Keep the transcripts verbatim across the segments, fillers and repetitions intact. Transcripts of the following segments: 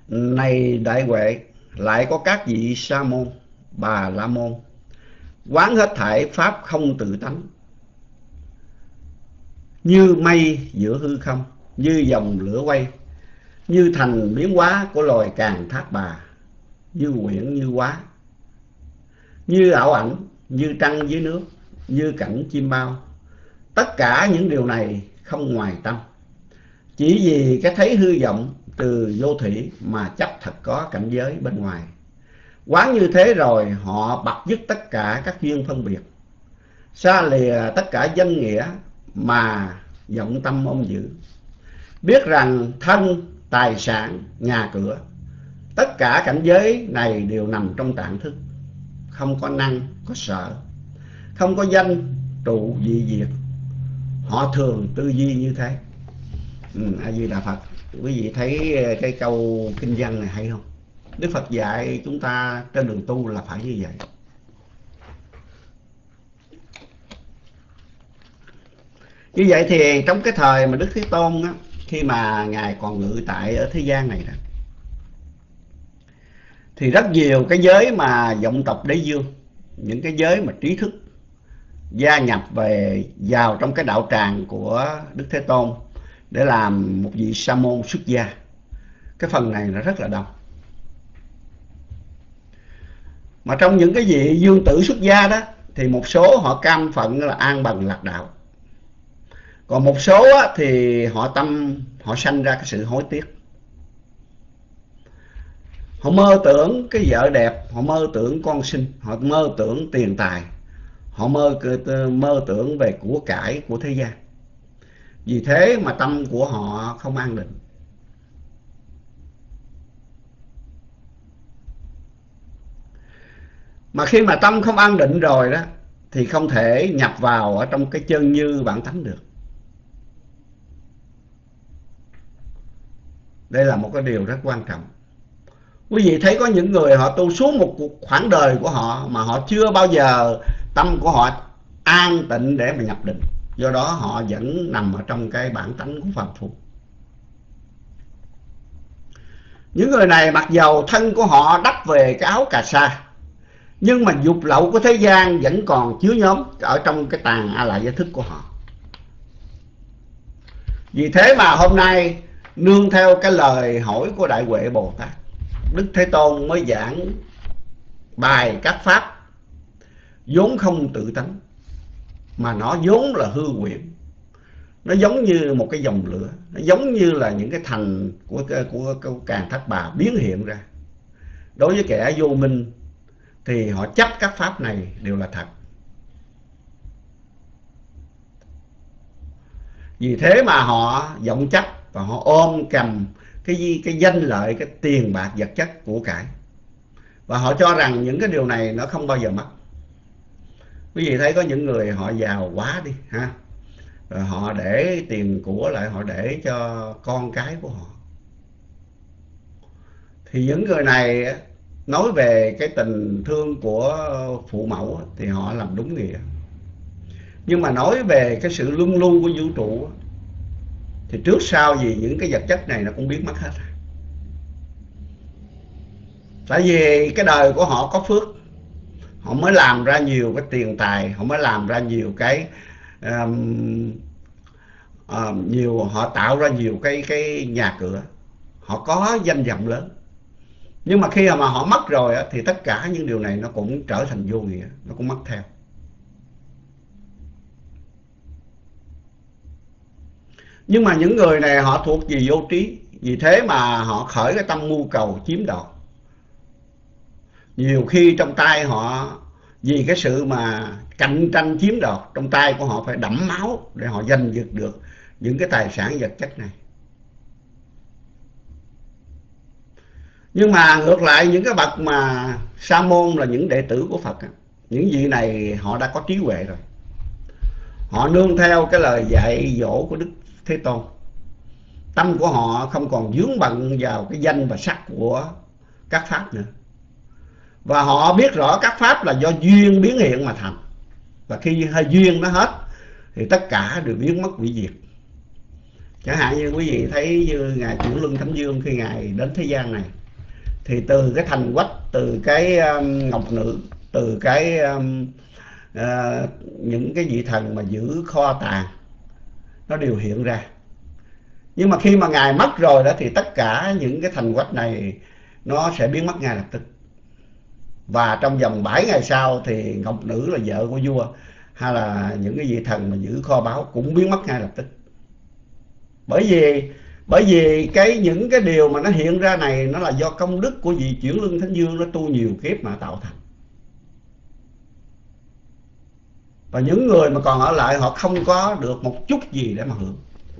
Này đại huệ, lại có các vị sa môn, bà la môn, quán hết thảy pháp không tự tánh, như mây giữa hư không, như dòng lửa quay, như thành biến hóa của loài càng thác bà, như quyển như hóa, như ảo ảnh, như trăng dưới nước, như cảnh chim bao. Tất cả những điều này không ngoài tâm, chỉ vì cái thấy hư vọng từ vô thủy mà chấp thật có cảnh giới bên ngoài. Quán như thế rồi họ bặt dứt tất cả các duyên phân biệt, xa lìa tất cả danh nghĩa mà vọng tâm ôm giữ. Biết rằng thân, tài sản, nhà cửa, tất cả cảnh giới này đều nằm trong tạng thức, không có năng, có sợ, không có danh, trụ, dị diệt. Họ thường tư duy như thế. Ừ, A Di Đà Phật. Quý vị thấy cái câu kinh văn này hay không? Đức Phật dạy chúng ta trên đường tu là phải như vậy. Như vậy thì trong cái thời mà Đức Thế Tôn á, khi mà Ngài còn ngự tại ở thế gian này đó, thì rất nhiều cái giới mà vọng tộc đế dương, những cái giới mà trí thức gia nhập về vào trong cái đạo tràng của Đức Thế Tôn để làm một vị sa môn xuất gia. Cái phần này nó rất là đông. Mà trong những cái vị dương tử xuất gia đó thì một số họ cam phận là an bằng lạc đạo, còn một số á, thì họ tâm họ sanh ra cái sự hối tiếc. Họ mơ tưởng cái vợ đẹp, họ mơ tưởng con sinh, họ mơ tưởng tiền tài, họ mơ mơ tưởng về của cải của thế gian. Vì thế mà tâm của họ không an định. Mà khi mà tâm không an định rồi đó thì không thể nhập vào ở trong cái chân như bản tánh được. Đây là một cái điều rất quan trọng. Quý vị thấy có những người họ tu suốt một khoảng đời của họ mà họ chưa bao giờ tâm của họ an tịnh để mà nhập định. Do đó họ vẫn nằm ở trong cái bản tánh của phàm phu. Những người này mặc dầu thân của họ đắp về cái áo cà sa, nhưng mà dục lậu của thế gian vẫn còn chứa nhóm ở trong cái tàn a lại giới thức của họ. Vì thế mà hôm nay nương theo cái lời hỏi của Đại Huệ Bồ Tát, Đức Thế Tôn mới giảng bài các pháp vốn không tự tánh, mà nó vốn là hư quyển. Nó giống như một cái dòng lửa, nó giống như là những cái thành của, của, của Càn Thác Bà biến hiện ra. Đối với kẻ vô minh thì họ chấp các pháp này đều là thật. Vì thế mà họ vọng chấp và họ ôm cầm cái, cái danh lợi, cái tiền bạc vật chất của cải. Và họ cho rằng những cái điều này nó không bao giờ mất. Quý vị thấy có những người họ giàu quá đi ha, rồi họ để tiền của lại, họ để cho con cái của họ. Thì những người này nói về cái tình thương của phụ mẫu thì họ làm đúng nghĩa. Nhưng mà nói về cái sự luân lưu của vũ trụ thì trước sau gì những cái vật chất này nó cũng biến mất hết. Tại vì cái đời của họ có phước, họ mới làm ra nhiều cái tiền tài, họ mới làm ra nhiều cái um, uh, nhiều họ tạo ra nhiều cái cái nhà cửa, họ có danh vọng lớn. Nhưng mà khi mà họ mất rồi thì tất cả những điều này nó cũng trở thành vô nghĩa, nó cũng mất theo. Nhưng mà những người này họ thuộc về vô trí, vì thế mà họ khởi cái tâm mưu cầu chiếm đoạt. Nhiều khi trong tay họ, vì cái sự mà cạnh tranh chiếm đoạt, trong tay của họ phải đẫm máu để họ giành giật được những cái tài sản vật chất này. Nhưng mà ngược lại những cái bậc mà sa môn là những đệ tử của Phật, những vị này họ đã có trí huệ rồi. Họ nương theo cái lời dạy dỗ của Đức Thế Tôn. Tâm của họ không còn vướng bận vào cái danh và sắc của các pháp nữa. Và họ biết rõ các pháp là do duyên biến hiện mà thành. Và khi hơi duyên nó hết thì tất cả đều biến mất hủy diệt. Chẳng hạn như quý vị thấy như Ngài Chuyển Luân Thánh Dương khi Ngài đến thế gian này, thì từ cái thành quách, từ cái um, ngọc nữ, từ cái um, uh, những cái vị thần mà giữ kho tàng, nó đều hiện ra. Nhưng mà khi mà Ngài mất rồi đó thì tất cả những cái thành quách này nó sẽ biến mất ngay lập tức. Và trong vòng bảy ngày sau thì ngọc nữ là vợ của vua, hay là những cái vị thần mà giữ kho báu cũng biến mất ngay lập tức. Bởi vì bởi vì cái những cái điều mà nó hiện ra này nó là do công đức của vị Chuyển Luân Thánh Dương nó tu nhiều kiếp mà tạo thành. Và những người mà còn ở lại họ không có được một chút gì để mà hưởng.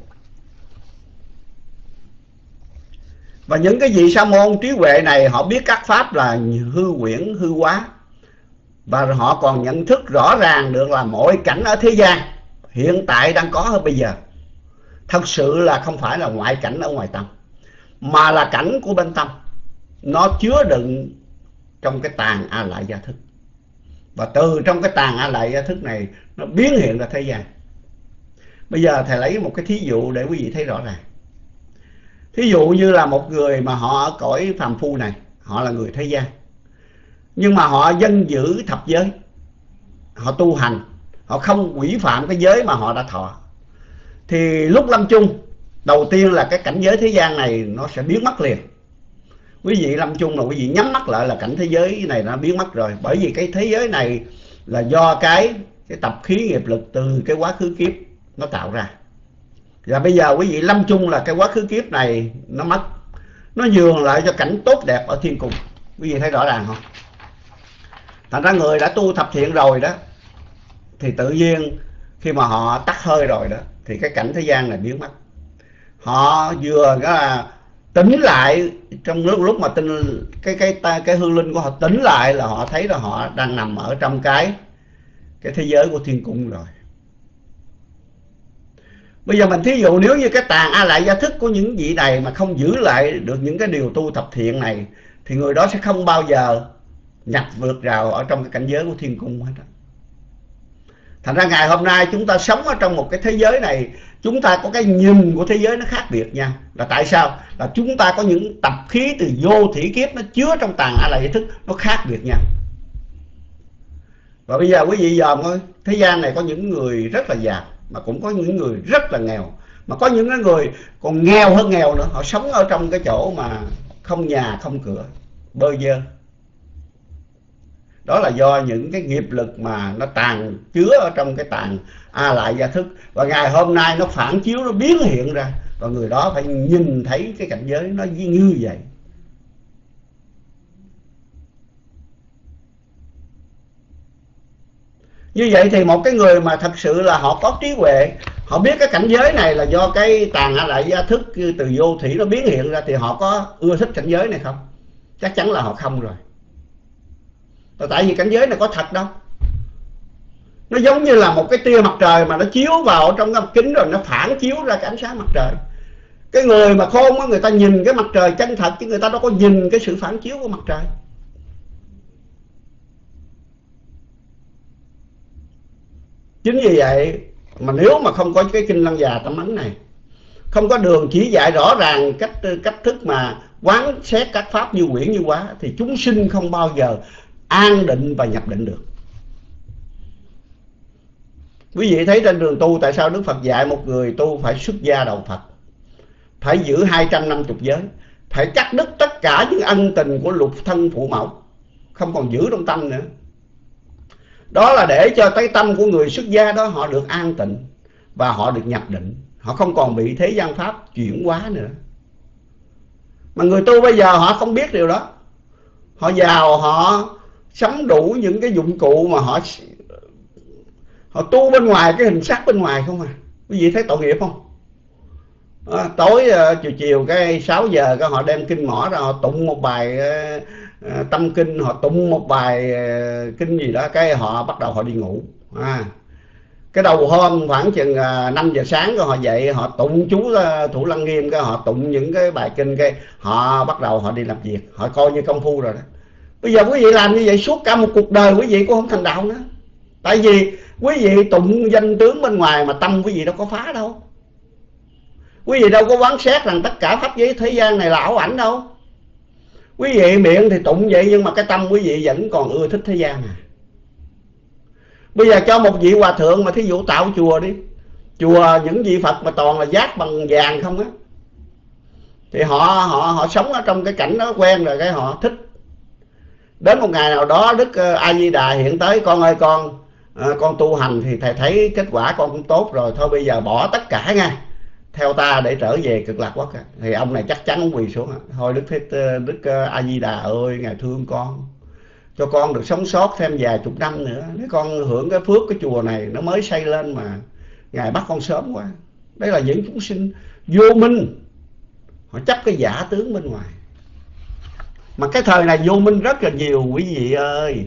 Và những cái vị sa môn trí huệ này họ biết các pháp là hư quyển, hư hóa. Và họ còn nhận thức rõ ràng được là mọi cảnh ở thế gian hiện tại đang có ở bây giờ thật sự là không phải là ngoại cảnh ở ngoài tâm, mà là cảnh của bên tâm. Nó chứa đựng trong cái tàn a lại gia thức. Và từ trong cái tàn a lại gia thức này nó biến hiện ra thế gian. Bây giờ thầy lấy một cái thí dụ để quý vị thấy rõ ràng. Thí dụ như là một người mà họ ở cõi phàm phu này, họ là người thế gian, nhưng mà họ dân giữ thập giới, họ tu hành, họ không quỷ phạm cái giới mà họ đã thọ. Thì lúc lâm chung, đầu tiên là cái cảnh giới thế gian này nó sẽ biến mất liền. Quý vị lâm chung là quý vị nhắm mắt lại là cảnh thế giới này nó biến mất rồi. Bởi vì cái thế giới này là do cái, cái tập khí nghiệp lực từ cái quá khứ kiếp nó tạo ra. Và bây giờ quý vị lâm chung là cái quá khứ kiếp này nó mất, nó nhường lại cho cảnh tốt đẹp ở thiên cung. Quý vị thấy rõ ràng không? Thành ra người đã tu thập thiện rồi đó, thì tự nhiên khi mà họ tắt hơi rồi đó thì cái cảnh thế gian này biến mất. Họ vừa cái là tỉnh lại, trong lúc lúc mà tinh cái cái cái, cái hương linh của họ tỉnh lại là họ thấy là họ đang nằm ở trong cái cái thế giới của thiên cung rồi. Bây giờ mình thí dụ nếu như cái tàn a lại gia thức của những vị này mà không giữ lại được những cái điều tu thập thiện này, thì người đó sẽ không bao giờ nhập vượt vào ở trong cái cảnh giới của thiên cung hết đó. Thành ra ngày hôm nay chúng ta sống ở trong một cái thế giới này, chúng ta có cái nhìn của thế giới nó khác biệt nha. Là tại sao? Là chúng ta có những tập khí từ vô thủy kiếp nó chứa trong tàn a lại gia thức, nó khác biệt nhau. Và bây giờ quý vị dòm thôi, thế gian này có những người rất là giàu, mà cũng có những người rất là nghèo, mà có những người còn nghèo hơn nghèo nữa. Họ sống ở trong cái chỗ mà không nhà không cửa, bơ vơ. Đó là do những cái nghiệp lực mà nó tàn chứa ở trong cái tàn a lại gia thức. Và ngày hôm nay nó phản chiếu, nó biến hiện ra, và người đó phải nhìn thấy cái cảnh giới nó như vậy. Như vậy thì một cái người mà thật sự là họ có trí huệ, họ biết cái cảnh giới này là do cái tàn a lại gia thức từ vô thủy nó biến hiện ra, thì họ có ưa thích cảnh giới này không? Chắc chắn là họ không rồi. Tại vì cảnh giới này có thật đâu. Nó giống như là một cái tia mặt trời mà nó chiếu vào trong cái kính rồi nó phản chiếu ra cái ánh sáng mặt trời. Cái người mà khôn á, người ta nhìn cái mặt trời chân thật, chứ người ta đâu có nhìn cái sự phản chiếu của mặt trời. Chính vì vậy mà nếu mà không có cái kinh Lăng Già Tâm Ấn này, không có đường chỉ dạy rõ ràng cách cách thức mà quán xét các pháp như quyển như hóa, thì chúng sinh không bao giờ an định và nhập định được. Quý vị thấy trên đường tu tại sao Đức Phật dạy một người tu phải xuất gia đầu Phật, phải giữ hai trăm năm mươi giới, phải cắt đứt tất cả những ân tình của lục thân phụ mẫu, không còn giữ trong tâm nữa. Đó là để cho cái tâm của người xuất gia đó họ được an tịnh và họ được nhập định, họ không còn bị thế gian pháp chuyển hóa nữa. Mà người tu bây giờ họ không biết điều đó. Họ giàu, họ sắm đủ những cái dụng cụ mà họ họ tu bên ngoài cái hình sắc bên ngoài không à. Quý vị thấy tội nghiệp không? À, tối uh, chiều chiều cái sáu giờ cái họ đem kinh mỏ ra, họ tụng một bài uh, uh, tâm kinh, họ tụng một bài uh, kinh gì đó, cái họ bắt đầu họ đi ngủ. À, cái đầu hôm khoảng chừng uh, năm giờ sáng cái họ dậy, họ tụng chú uh, Thủ Lăng Nghiêm, cái họ tụng những cái bài kinh, cái họ bắt đầu họ đi làm việc, họ coi như công phu rồi đó. Bây giờ quý vị làm như vậy suốt cả một cuộc đời quý vị cũng không thành đạo nữa. Tại vì quý vị tụng danh tướng bên ngoài mà tâm quý vị đâu có phá đâu. Quý vị đâu có quán xét rằng tất cả pháp giới thế gian này là ảo ảnh đâu. Quý vị miệng thì tụng vậy, nhưng mà cái tâm quý vị vẫn còn ưa thích thế gian à. Bây giờ cho một vị hòa thượng mà thí dụ tạo chùa đi, chùa những vị Phật mà toàn là giác bằng vàng không á, thì họ họ họ sống ở trong cái cảnh đó quen rồi, cái họ thích. Đến một ngày nào đó Đức A Di Đà hiện tới: con ơi con, à, con tu hành thì thầy thấy kết quả con cũng tốt rồi, thôi bây giờ bỏ tất cả nha, theo ta để trở về Cực Lạc Quốc. Thì ông này chắc chắn ông quỳ xuống: thôi Đức Thế Đức A Di Đà ơi, ngài thương con, cho con được sống sót thêm vài chục năm nữa để con hưởng cái phước cái chùa này nó mới xây lên mà ngài bắt con sớm quá. Đây là những chúng sinh vô minh, họ chấp cái giả tướng bên ngoài. Mà cái thời này vô minh rất là nhiều quý vị ơi.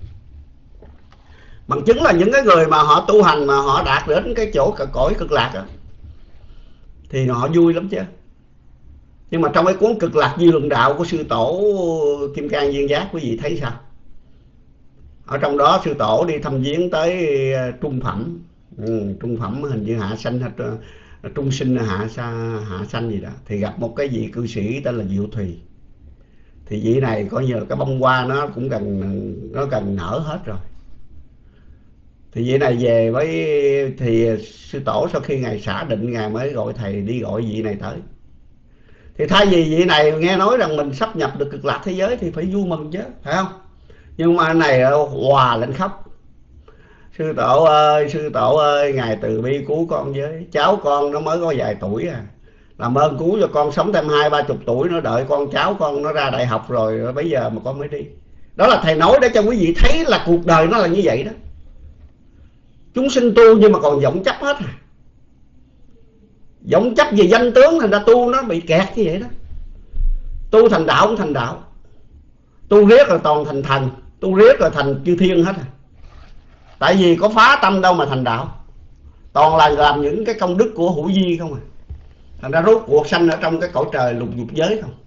Bằng chứng là những cái người mà họ tu hành mà họ đạt đến cái chỗ cõi Cực Lạc đó, thì họ vui lắm chứ. Nhưng mà trong cái cuốn Cực Lạc Di Luận Đạo của sư tổ Kim Cang Viên Giác, quý vị thấy sao? Ở trong đó sư tổ đi thăm viếng tới trung phẩm, ừ, trung phẩm hình như hạ sanh hay trung sinh hạ hạ sanh gì đó, thì gặp một cái vị cư sĩ tên là Diệu Thùy. Thì vị này coi như là cái bông hoa nó cũng gần nó gần nở hết rồi. Thì vị này về với thì sư tổ sau khi ngài xả định, ngài mới gọi thầy đi gọi vị này tới. Thì thay vì vị này nghe nói rằng mình sắp nhập được Cực Lạc thế giới thì phải vui mừng chứ, phải không? Nhưng mà anh này hòa lên khóc: sư tổ ơi, sư tổ ơi, ngài từ bi cứu con với, cháu con nó mới có vài tuổi à, làm ơn cứu cho con sống thêm hai ba chục tuổi nữa, đợi con cháu con nó ra đại học rồi bây giờ mà con mới đi. Đó là thầy nói để cho quý vị thấy là cuộc đời nó là như vậy đó. Chúng sinh tu nhưng mà còn vọng chấp hết à. Vọng chấp về danh tướng thành ra tu nó bị kẹt như vậy đó. Tu thành đạo không thành đạo, tu riết rồi toàn thành thần, tu riết rồi thành chư thiên hết à. Tại vì có phá tâm đâu mà thành đạo, toàn là làm những cái công đức của hữu vi không à. Thành ra rốt cuộc sanh ở trong cái cõi trời lục dục giới không.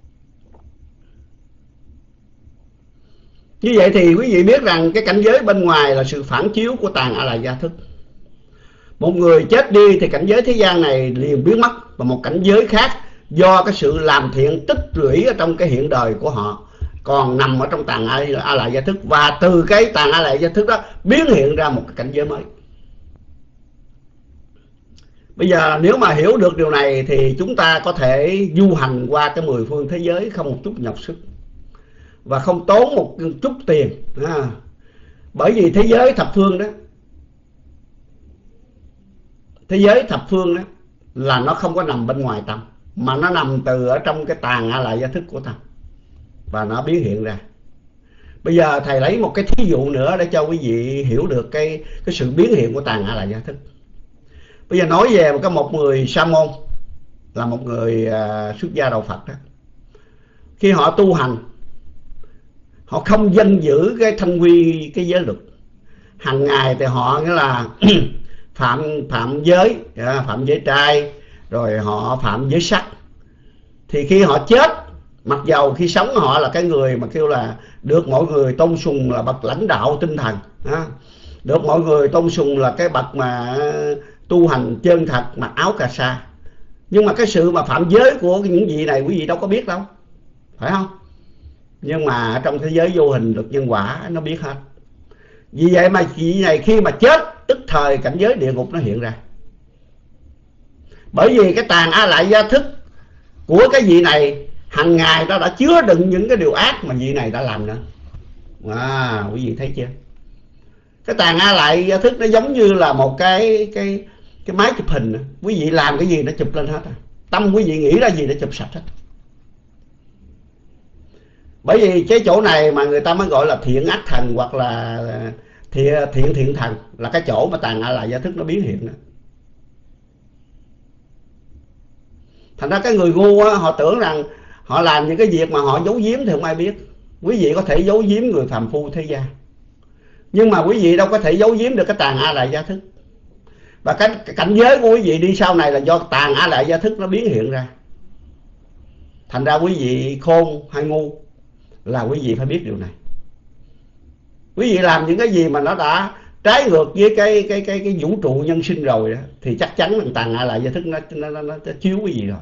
Như vậy thì quý vị biết rằng cái cảnh giới bên ngoài là sự phản chiếu của tàn A La Gia Thức. Một người chết đi thì cảnh giới thế gian này liền biến mất, và một cảnh giới khác do cái sự làm thiện tích lũy ở trong cái hiện đời của họ còn nằm ở trong tàn A La Gia Thức, và từ cái tàn A La Gia Thức đó biến hiện ra một cái cảnh giới mới. Bây giờ nếu mà hiểu được điều này thì chúng ta có thể du hành qua cái mười phương thế giới không một chút nhọc sức và không tốn một chút tiền à. Bởi vì thế giới thập phương đó, thế giới thập phương đó là nó không có nằm bên ngoài tâm, mà nó nằm từ ở trong cái tàn A La Gia Thức của tâm, và nó biến hiện ra. Bây giờ thầy lấy một cái thí dụ nữa để cho quý vị hiểu được cái cái sự biến hiện của tàn A La Gia Thức. Bây giờ nói về một cái một người sa môn, là một người uh, xuất gia đạo Phật đó. Khi họ tu hành, họ không dân giữ cái thanh quy cái giới luật. Hàng ngày thì họ nghĩa là phạm phạm giới, phạm giới trai, rồi họ phạm giới sắc. Thì khi họ chết, mặc dầu khi sống họ là cái người mà kêu là được mọi người tôn sùng là bậc lãnh đạo tinh thần, được mọi người tôn sùng là cái bậc mà tu hành chân thật, mặc áo cà sa. Nhưng mà cái sự mà phạm giới của những vị này quý vị đâu có biết đâu, phải không? Nhưng mà trong thế giới vô hình luật nhân quả nó biết hết. Vì vậy mà vị này khi mà chết, tức thời cảnh giới địa ngục nó hiện ra. Bởi vì cái tàn A Lại Gia Thức của cái vị này hàng ngày nó đã chứa đựng những cái điều ác mà vị này đã làm nữa. À, quý vị thấy chưa? Cái tàn A Lại Gia Thức nó giống như là một cái cái cái máy chụp hình. Quý vị làm cái gì nó chụp lên hết. Tâm quý vị nghĩ ra gì nó chụp sạch hết. Bởi vì cái chỗ này mà người ta mới gọi là thiện ác thần, hoặc là thiện thiện, thiện thần, là cái chỗ mà tàn A Lại Gia Thức nó biến hiện đó. Thành ra cái người ngu á, họ tưởng rằng họ làm những cái việc mà họ giấu giếm thì không ai biết. Quý vị có thể giấu giếm người phàm phu thế gian, nhưng mà quý vị đâu có thể giấu giếm được cái tàn A Lại Gia Thức. Và cái, cái cảnh giới của quý vị đi sau này là do tàn A Lại Gia Thức nó biến hiện ra. Thành ra quý vị khôn hay ngu là quý vị phải biết điều này. Quý vị làm những cái gì mà nó đã trái ngược với cái cái cái cái vũ trụ nhân sinh rồi đó, thì chắc chắn là tàn A Lại Gia Thức nó nó, nó, nó chiếu quý vị rồi.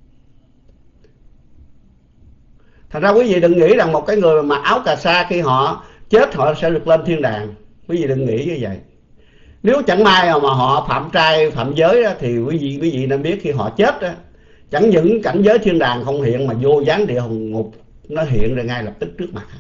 Thành ra quý vị đừng nghĩ rằng một cái người mặc áo cà sa khi họ chết họ sẽ được lên thiên đàng. Quý vị đừng nghĩ như vậy. Nếu chẳng may mà họ phạm trai phạm giới đó, thì quý vị quý vị nên biết khi họ chết đó, chẳng những cảnh giới thiên đàng không hiện mà vô gián địa ngục nó hiện ra ngay lập tức trước mặt.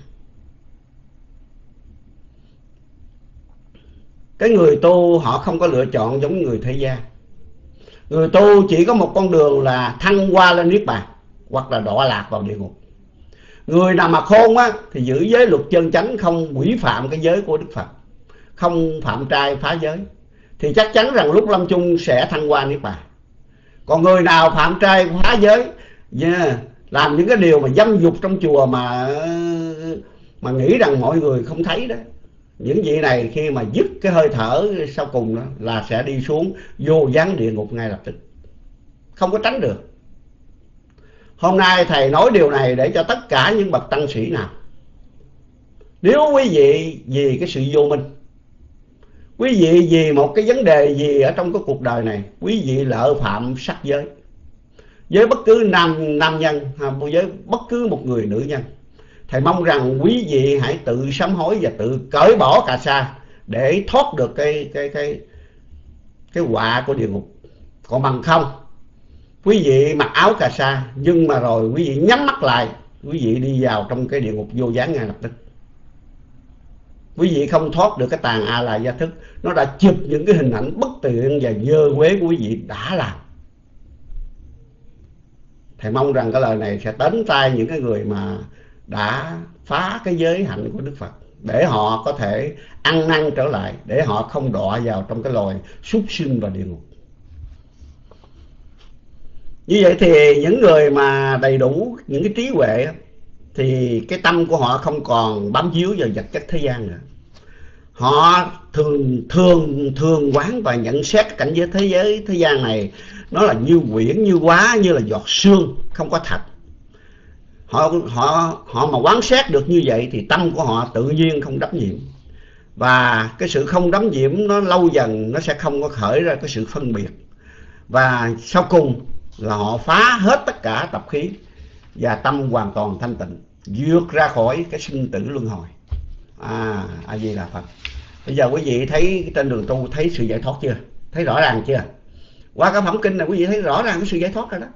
Cái người tu họ không có lựa chọn giống người thế gian. Người tu chỉ có một con đường là thăng qua lên niết bàn hoặc là đọa lạc vào địa ngục. Người nào mà khôn á thì giữ giới luật chân chánh, không quỷ phạm cái giới của Đức Phật, không phạm trai phá giới, thì chắc chắn rằng lúc lâm chung sẽ thăng qua niết bàn. Còn người nào phạm trai phá giới, yeah, làm những cái điều mà dâm dục trong chùa mà mà nghĩ rằng mọi người không thấy đó, những vị này khi mà dứt cái hơi thở sau cùng đó là sẽ đi xuống vô gián địa ngục ngay lập tức, không có tránh được. Hôm nay thầy nói điều này để cho tất cả những bậc tăng sĩ nào, nếu quý vị vì cái sự vô minh, quý vị vì một cái vấn đề gì ở trong cái cuộc đời này, quý vị lỡ phạm sắc giới với bất cứ nam nam nhân hay với bất cứ một người nữ nhân, thầy mong rằng quý vị hãy tự sám hối và tự cởi bỏ cà sa để thoát được cái cái cái cái họa của địa ngục. Còn bằng không, quý vị mặc áo cà sa nhưng mà rồi quý vị nhắm mắt lại, quý vị đi vào trong cái địa ngục vô gián ngay lập tức. Quý vị không thoát được cái tàn A Lại Gia Thức, nó đã chụp những cái hình ảnh bất tiện và dơ quế của quý vị đã làm. Thầy mong rằng cái lời này sẽ đến tay những cái người mà đã phá cái giới hạnh của Đức Phật, để họ có thể ăn năn trở lại, để họ không đọa vào trong cái loài súc sinh và địa ngục. Như vậy thì những người mà đầy đủ những cái trí huệ thì cái tâm của họ không còn bám víu vào vật chất thế gian nữa. Họ thường thường thường quán và nhận xét cảnh giới thế giới thế gian này nó là như quyển, như hóa, như là giọt sương, không có thật. Họ họ họ mà quán xét được như vậy thì tâm của họ tự nhiên không đắm nhiễm. Và cái sự không đắm nhiễm nó lâu dần nó sẽ không có khởi ra cái sự phân biệt. Và sau cùng là họ phá hết tất cả tập khí và tâm hoàn toàn thanh tịnh, vượt ra khỏi cái sinh tử luân hồi. À, A Di Đà Phật. Bây giờ quý vị thấy trên đường tu thấy sự giải thoát chưa? Thấy rõ ràng chưa? Qua cái phẩm kinh này quý vị thấy rõ ràng cái sự giải thoát rồi đó.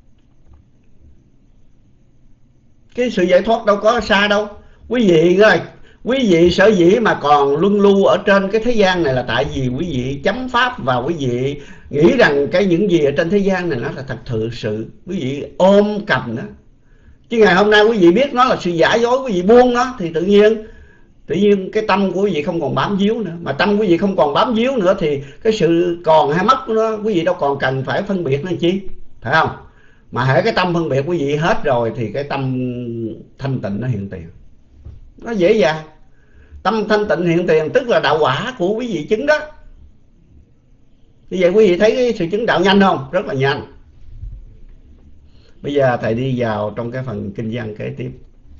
Cái sự giải thoát đâu có xa đâu. Quý vị ơi, quý vị sở dĩ mà còn luân lưu ở trên cái thế gian này là tại vì quý vị chấm pháp và quý vị nghĩ rằng cái những gì ở trên thế gian này nó là thật sự sự. Quý vị ôm cầm nó. Chứ ngày hôm nay quý vị biết nó là sự giả dối, quý vị buông nó thì tự nhiên tự nhiên cái tâm của quý vị không còn bám víu nữa. Mà tâm quý vị không còn bám víu nữa thì cái sự còn hay mất của nó quý vị đâu còn cần phải phân biệt nữa chi, phải không? Mà hễ cái tâm phân biệt quý vị hết rồi thì cái tâm thanh tịnh nó hiện tiền, nó dễ dàng. Tâm thanh tịnh hiện tiền tức là đạo quả của quý vị chứng đó. Như vậy quý vị thấy cái sự chứng đạo nhanh không? Rất là nhanh. Bây giờ thầy đi vào trong cái phần kinh văn kế tiếp.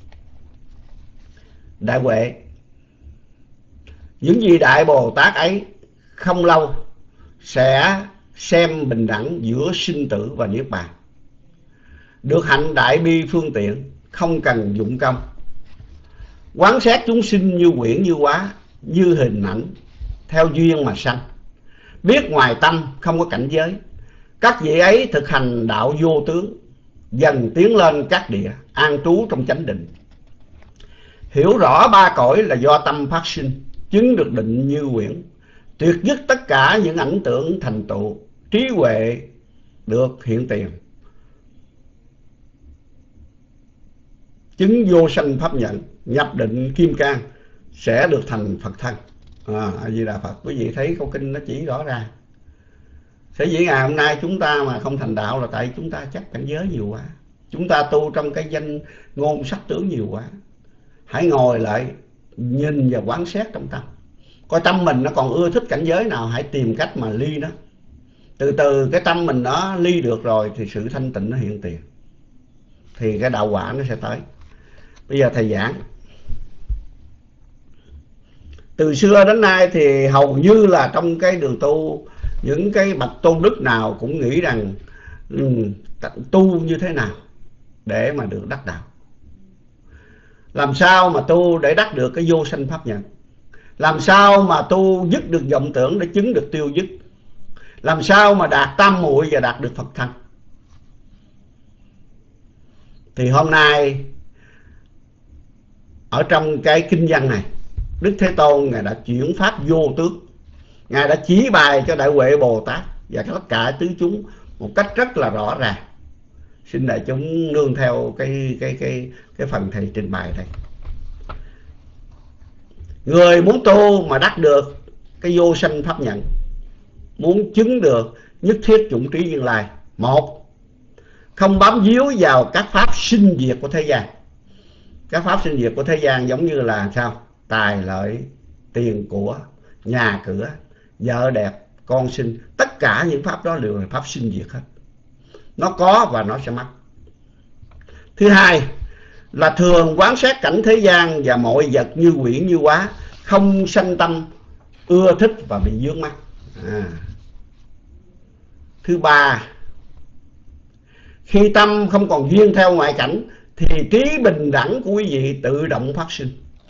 Đại huệ, những gì Đại Bồ Tát ấy không lâu sẽ xem bình đẳng giữa sinh tử và niết bàn, được hạnh đại bi phương tiện, không cần dụng công, quán xét chúng sinh như quyển như hóa, như hình ảnh, theo duyên mà sanh, biết ngoài tâm không có cảnh giới. Các vị ấy thực hành đạo vô tướng, dần tiến lên các địa, an trú trong chánh định. Hiểu rõ ba cõi là do tâm phát sinh, chứng được định như quyển, tuyệt dứt tất cả những ảnh tưởng thành tựu, trí huệ được hiện tiền, chứng vô sanh pháp nhận, nhập định kim cang, sẽ được thành Phật thân. À, A Di Đà Phật. Quý vị thấy câu kinh nó chỉ rõ ràng. Sở dĩ ngày hôm nay chúng ta mà không thành đạo là tại chúng ta chấp cảnh giới nhiều quá, chúng ta tu trong cái danh ngôn sắc tướng nhiều quá. Hãy ngồi lại nhìn và quán xét trong tâm, coi tâm mình nó còn ưa thích cảnh giới nào, hãy tìm cách mà ly nó. Từ từ cái tâm mình nó ly được rồi thì sự thanh tịnh nó hiện tiền, thì cái đạo quả nó sẽ tới. Bây giờ thầy giảng Từ xưa đến nay thì hầu như là trong cái đường tu, những cái bậc tôn đức nào cũng nghĩ rằng um, tu như thế nào để mà được đắc đạo, làm sao mà tu để đắc được cái vô sanh pháp nhận, làm sao mà tu dứt được vọng tưởng để chứng được tiêu dứt, làm sao mà đạt tam muội và đạt được Phật thân. Thì hôm nay ở trong cái kinh văn này, Đức Thế Tôn Ngài đã chuyển pháp vô tướng, Ngài đã chỉ bày cho Đại Huệ Bồ Tát và tất cả tứ chúng một cách rất là rõ ràng. Xin đại chúng nương theo cái cái cái cái phần thầy trình bày đây. Người muốn tu mà đắc được cái vô sanh pháp nhận, muốn chứng được nhất thiết chủng trí Như Lai, một, không bám víu vào các pháp sinh diệt của thế gian. Các pháp sinh diệt của thế gian giống như là sao? Tài lợi, tiền của, nhà cửa, vợ đẹp, con sinh. Tất cả những pháp đó đều là pháp sinh diệt hết. Nó có và nó sẽ mất. Thứ hai là thường quán sát cảnh thế gian và mọi vật như quỷ như hóa, không sanh tâm ưa thích và bị vướng mắc. À. Thứ ba, khi tâm không còn duyên theo ngoại cảnh thì trí bình đẳng của quý vị tự động phát sinh.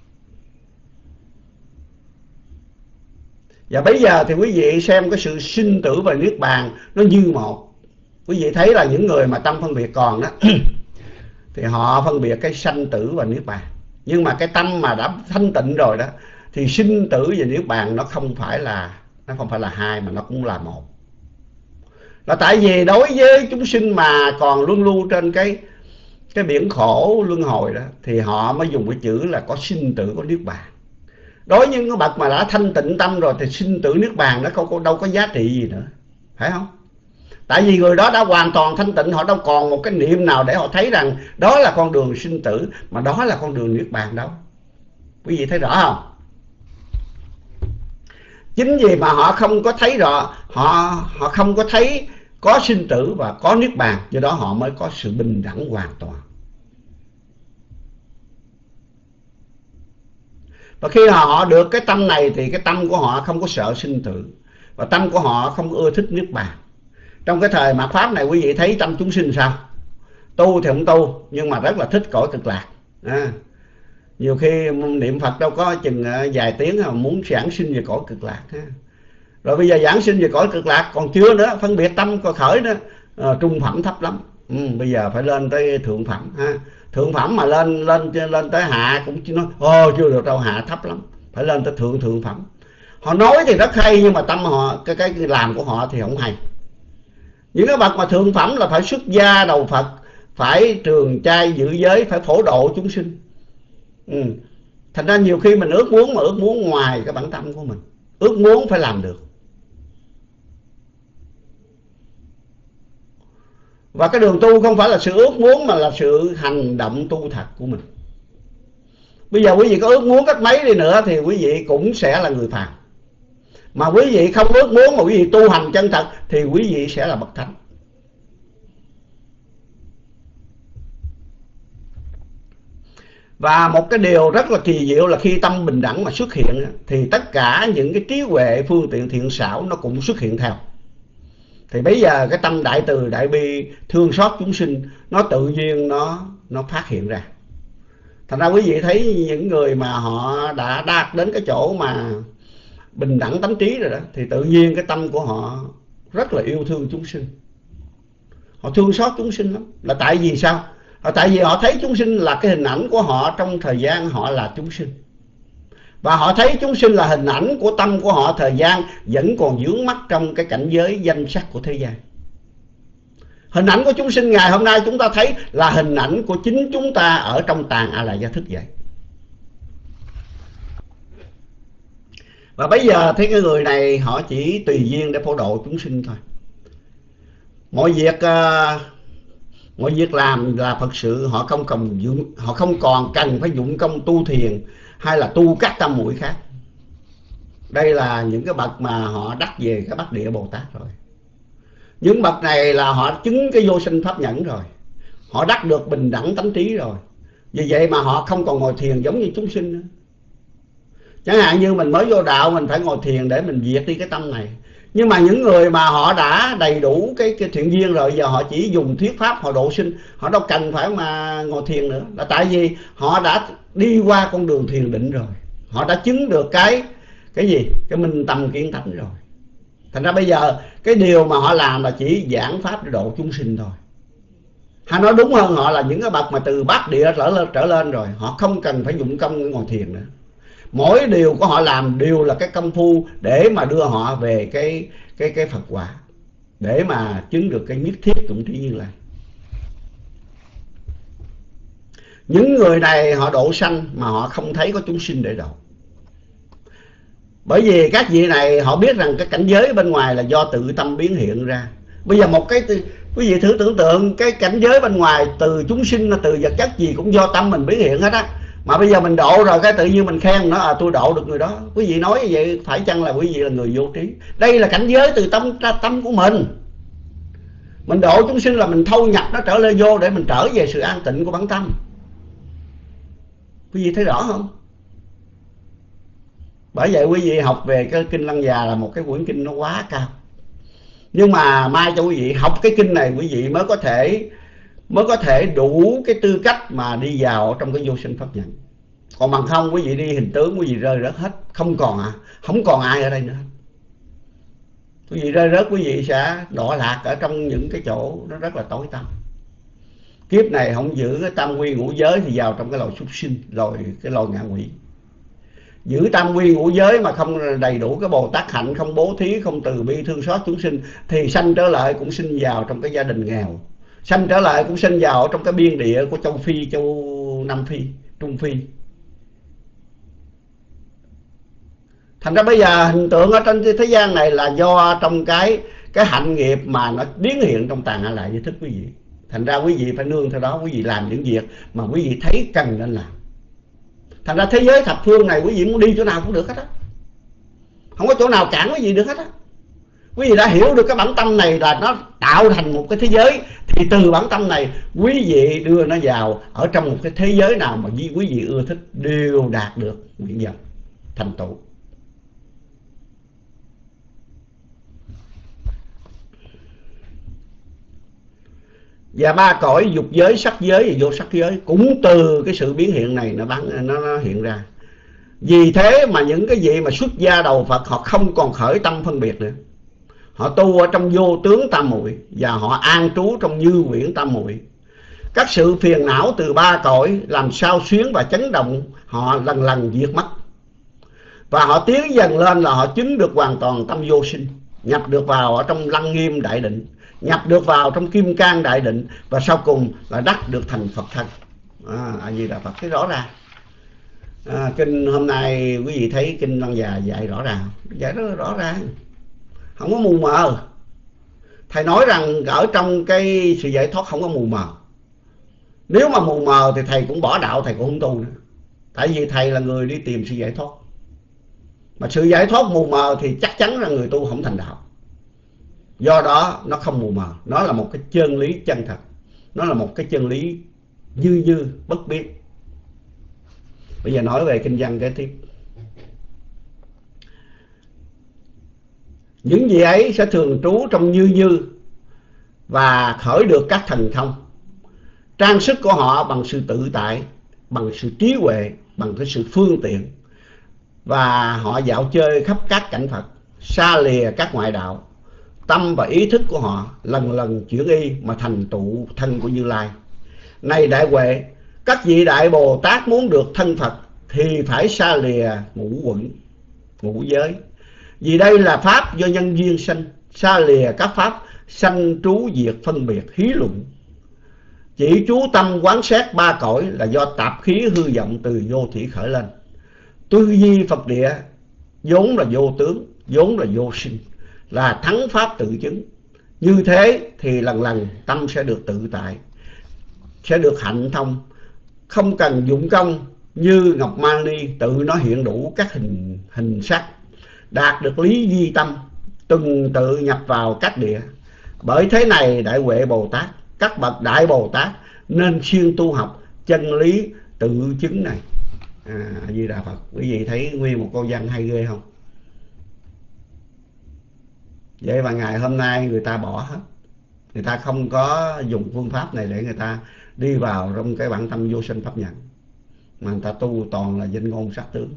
Và bây giờ thì quý vị xem cái sự sinh tử và niết bàn nó như một. Quý vị thấy là những người mà tâm phân biệt còn đó thì họ phân biệt cái sanh tử và niết bàn. Nhưng mà cái tâm mà đã thanh tịnh rồi đó thì sinh tử và niết bàn nó không phải là nó không phải là hai, mà nó cũng là một. Là tại vì đối với chúng sinh mà còn luân lưu trên cái cái biển khổ luân hồi đó thì họ mới dùng cái chữ là có sinh tử, có niết bàn. Đối với những cái bậc mà đã thanh tịnh tâm rồi thì sinh tử niết bàn nó không đâu có giá trị gì nữa, phải không? Tại vì người đó đã hoàn toàn thanh tịnh, họ đâu còn một cái niệm nào để họ thấy rằng đó là con đường sinh tử, mà đó là con đường niết bàn đâu. Quý vị thấy rõ không? Chính vì mà họ không có thấy rõ, họ họ không có thấy có sinh tử và có niết bàn, do đó họ mới có sự bình đẳng hoàn toàn. Và khi họ được cái tâm này thì cái tâm của họ không có sợ sinh tử, và tâm của họ không ưa thích niết bàn. Trong cái thời mạt pháp này quý vị thấy tâm chúng sinh sao? Tu thì không tu, nhưng mà rất là thích cõi cực lạc. À, nhiều khi niệm Phật đâu có chừng vài tiếng mà muốn giảng sinh về cõi cực lạc. À, rồi bây giờ giảng sinh về cõi cực lạc còn chưa nữa, phân biệt tâm còn khởi nữa. À, trung phẩm thấp lắm. Ừ, bây giờ phải lên tới thượng phẩm. Ha. Thượng phẩm mà lên lên lên tới hạ cũng chỉ nói ô chưa được đâu, hạ thấp lắm, phải lên tới thượng thượng phẩm. Họ nói thì rất hay nhưng mà tâm họ, cái cái làm của họ thì không hay. Những cái bậc mà thượng phẩm là phải xuất gia đầu Phật, phải trường trai giữ giới, phải phổ độ chúng sinh. Ừ. Thành ra nhiều khi mình ước muốn mà ước muốn ngoài cái bản tâm của mình, ước muốn phải làm được. Và cái đường tu không phải là sự ước muốn mà là sự hành động tu thật của mình. Bây giờ quý vị có ước muốn cách mấy đi nữa thì quý vị cũng sẽ là người phàm. Mà quý vị không ước muốn mà quý vị tu hành chân thật thì quý vị sẽ là bậc thánh. Và một cái điều rất là kỳ diệu là khi tâm bình đẳng mà xuất hiện thì tất cả những cái trí huệ phương tiện thiện xảo nó cũng xuất hiện theo. Thì bây giờ cái tâm đại từ đại bi thương xót chúng sinh nó tự nhiên nó nó phát hiện ra. Thành ra quý vị thấy những người mà họ đã đạt đến cái chỗ mà bình đẳng tánh trí rồi đó thì tự nhiên cái tâm của họ rất là yêu thương chúng sinh, họ thương xót chúng sinh lắm. Là tại vì sao? Là tại vì họ thấy chúng sinh là cái hình ảnh của họ trong thời gian họ là chúng sinh, và họ thấy chúng sinh là hình ảnh của tâm của họ thời gian vẫn còn vướng mắc trong cái cảnh giới danh sắc của thế gian. Hình ảnh của chúng sinh ngày hôm nay chúng ta thấy là hình ảnh của chính chúng ta ở trong tàn A Lại Gia Thức vậy. Và bây giờ thấy cái người này họ chỉ tùy duyên để phổ độ chúng sinh thôi. Mọi việc uh, mọi việc làm là Phật sự, họ không cần dụng, họ không còn cần phải dụng công tu thiền hay là tu các tâm muội khác. Đây là những cái bậc mà họ đắc về cái Bát Địa Bồ Tát rồi. Những bậc này là họ chứng cái vô sinh pháp nhẫn rồi, họ đắc được bình đẳng tánh trí rồi. Vì vậy mà họ không còn ngồi thiền giống như chúng sinh nữa. Chẳng hạn như mình mới vô đạo, mình phải ngồi thiền để mình diệt đi cái tâm này. Nhưng mà những người mà họ đã đầy đủ cái, cái thiện duyên rồi, giờ họ chỉ dùng thuyết pháp họ độ sinh, họ đâu cần phải mà ngồi thiền nữa. Là tại vì họ đã đi qua con đường thiền định rồi, họ đã chứng được cái cái gì, cái minh tâm kiến tánh rồi. Thành ra bây giờ cái điều mà họ làm là chỉ giảng pháp để độ chúng sinh thôi. Hay nói đúng hơn, họ là những cái bậc mà từ bát địa trở lên, trở lên rồi, họ không cần phải dụng công ngồi thiền nữa. Mỗi điều của họ làm đều là cái công phu để mà đưa họ về cái cái cái Phật quả, để mà chứng được cái nhất thiết tụng trí Như Lai. Những người này họ độ sanh mà họ không thấy có chúng sinh để độ. Bởi vì các vị này họ biết rằng cái cảnh giới bên ngoài là do tự tâm biến hiện ra. Bây giờ một cái, quý vị thử tưởng tượng cái cảnh giới bên ngoài, từ chúng sinh, từ vật chất gì cũng do tâm mình biến hiện hết á. Mà bây giờ mình độ rồi cái tự nhiên mình khen nó, à tôi độ được người đó. Quý vị nói như vậy phải chăng là quý vị là người vô trí? Đây là cảnh giới từ tâm ra tâm của mình. Mình độ chúng sinh là mình thâu nhập nó trở lên vô để mình trở về sự an tịnh của bản tâm. Quý vị thấy rõ không? Bởi vậy quý vị học về cái kinh Lăng Già là một cái quyển kinh nó quá cao. Nhưng mà mai cho quý vị học cái kinh này, quý vị mới có thể mới có thể đủ cái tư cách mà đi vào trong cái vô sinh pháp nhận. Còn bằng không quý vị đi hình tướng, quý vị rơi rớt hết, không còn à, không còn ai ở đây nữa. Quý vị rơi rớt, quý vị sẽ đọa lạc ở trong những cái chỗ nó rất là tối tăm. Kiếp này không giữ cái tam quy ngũ giới thì vào trong cái loài súc sinh, rồi cái loài ngạ quỷ. Giữ tam quy ngũ giới mà không đầy đủ cái Bồ Tát hạnh, không bố thí, không từ bi thương xót chúng sinh, thì sanh trở lại cũng sinh vào trong cái gia đình nghèo, sanh trở lại cũng sinh vào trong cái biên địa của châu Phi, châu Nam Phi, Trung Phi. Thành ra bây giờ hình tượng ở trên thế gian này là do trong cái cái hạnh nghiệp mà nó biến hiện trong tàn hạ lại với thức quý vị. Thành ra quý vị phải nương theo đó, quý vị làm những việc mà quý vị thấy cần nên làm. Thành ra thế giới thập phương này quý vị muốn đi chỗ nào cũng được hết á, không có chỗ nào cản quý vị được hết á. Quý vị đã hiểu được cái bản tâm này là nó tạo thành một cái thế giới, thì từ bản tâm này quý vị đưa nó vào ở trong một cái thế giới nào mà quý vị ưa thích, đều đạt được nguyện vọng thành tựu. Và ba cõi dục giới, sắc giới và vô sắc giới cũng từ cái sự biến hiện này nó bắn nó, nó hiện ra. Vì thế mà những cái vị mà xuất gia đầu Phật họ không còn khởi tâm phân biệt nữa. Họ tu ở trong vô tướng tam muội và họ an trú trong như quyển tam muội. Các sự phiền não từ ba cõi làm sao xuyến và chấn động họ lần lần diệt mất. Và họ tiến dần lên là họ chứng được hoàn toàn tâm vô sinh, nhập được vào ở trong Lăng Nghiêm đại định, nhập được vào trong Kim Cang đại định, và sau cùng là đắc được thành Phật thân. À, A Di Đà Phật. Thấy rõ ràng. À, kinh hôm nay quý vị thấy kinh Lăng Già dạy rõ ràng, dạy rất là rõ ràng, không có mù mờ. Thầy nói rằng ở trong cái sự giải thoát không có mù mờ. Nếu mà mù mờ thì thầy cũng bỏ đạo, thầy cũng không tu nữa. Tại vì thầy là người đi tìm sự giải thoát. Mà sự giải thoát mù mờ thì chắc chắn là người tu không thành đạo. Do đó nó không mù mờ, nó là một cái chân lý chân thật, nó là một cái chân lý như như bất biến. Bây giờ nói về kinh văn kế tiếp. Những gì ấy sẽ thường trú trong như như và khởi được các thần thông. Trang sức của họ bằng sự tự tại, bằng sự trí huệ, bằng cái sự phương tiện. Và họ dạo chơi khắp các cảnh Phật, xa lìa các ngoại đạo. Tâm và ý thức của họ lần lần chuyển y mà thành tựu thân của Như Lai. Này đại huệ, các vị đại Bồ Tát muốn được thân Phật thì phải xa lìa ngũ quẩn, ngũ giới. Vì đây là pháp do nhân duyên sanh, xa lìa các pháp sanh trú diệt phân biệt hí luận. Chỉ chú tâm quán xét ba cõi là do tạp khí hư vọng từ vô thủy khởi lên. Tư duy Phật địa vốn là vô tướng, vốn là vô sinh, là thắng pháp tự chứng. Như thế thì lần lần tâm sẽ được tự tại, sẽ được hạnh thông, không cần dụng công. Như Ngọc Mani tự nó hiện đủ các hình hình sắc, đạt được lý duy tâm, từng tự nhập vào các địa. Bởi thế này đại huệ Bồ Tát, các bậc đại Bồ Tát nên siêng tu học chân lý tự chứng này. À, A Di Đà Phật. Quý vị thấy nguyên một câu văn hay ghê không? Vậy mà ngày hôm nay người ta bỏ hết, người ta không có dùng phương pháp này để người ta đi vào trong cái bản tâm vô sinh pháp nhận, mà người ta tu toàn là danh ngôn sát tướng.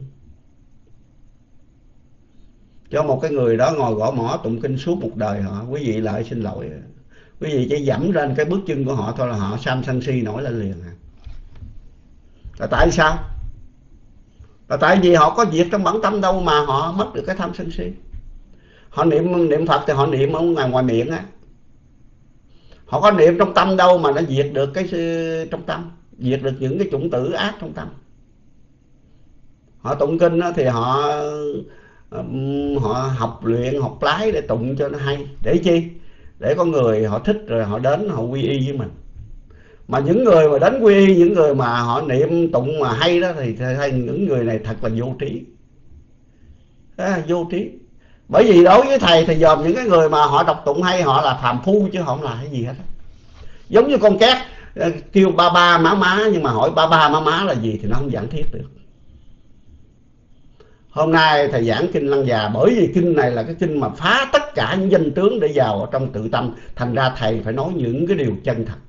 Cho một cái người đó ngồi gõ mõ tụng kinh suốt một đời họ, quý vị lại xin lỗi, quý vị chỉ dẫm lên cái bước chân của họ thôi là họ sam sân si nổi lên liền à. Là tại sao? Là tại vì họ có việc trong bản tâm đâu mà họ mất được cái tham sân si. Họ niệm niệm Phật thì họ niệm ở ngoài, ngoài miệng á, họ có niệm trong tâm đâu mà nó diệt được cái trong tâm, diệt được những cái chủng tử ác trong tâm. Họ tụng kinh thì họ họ học luyện, học lái để tụng cho nó hay. Để chi? Để có người họ thích rồi họ đến họ quy y với mình. Mà những người mà đến quy y, những người mà họ niệm tụng mà hay đó thì hay, những người này thật là vô trí. À, vô trí. Bởi vì đối với thầy thì dòm những cái người mà họ đọc tụng hay họ là phàm phu chứ không là cái gì hết. Giống như con két kêu ba ba má má, nhưng mà hỏi ba ba má má là gì thì nó không giảng thiết được. Hôm nay thầy giảng kinh Lăng Già bởi vì kinh này là cái kinh mà phá tất cả những danh tướng để vào ở trong tự tâm. Thành ra thầy phải nói những cái điều chân thật.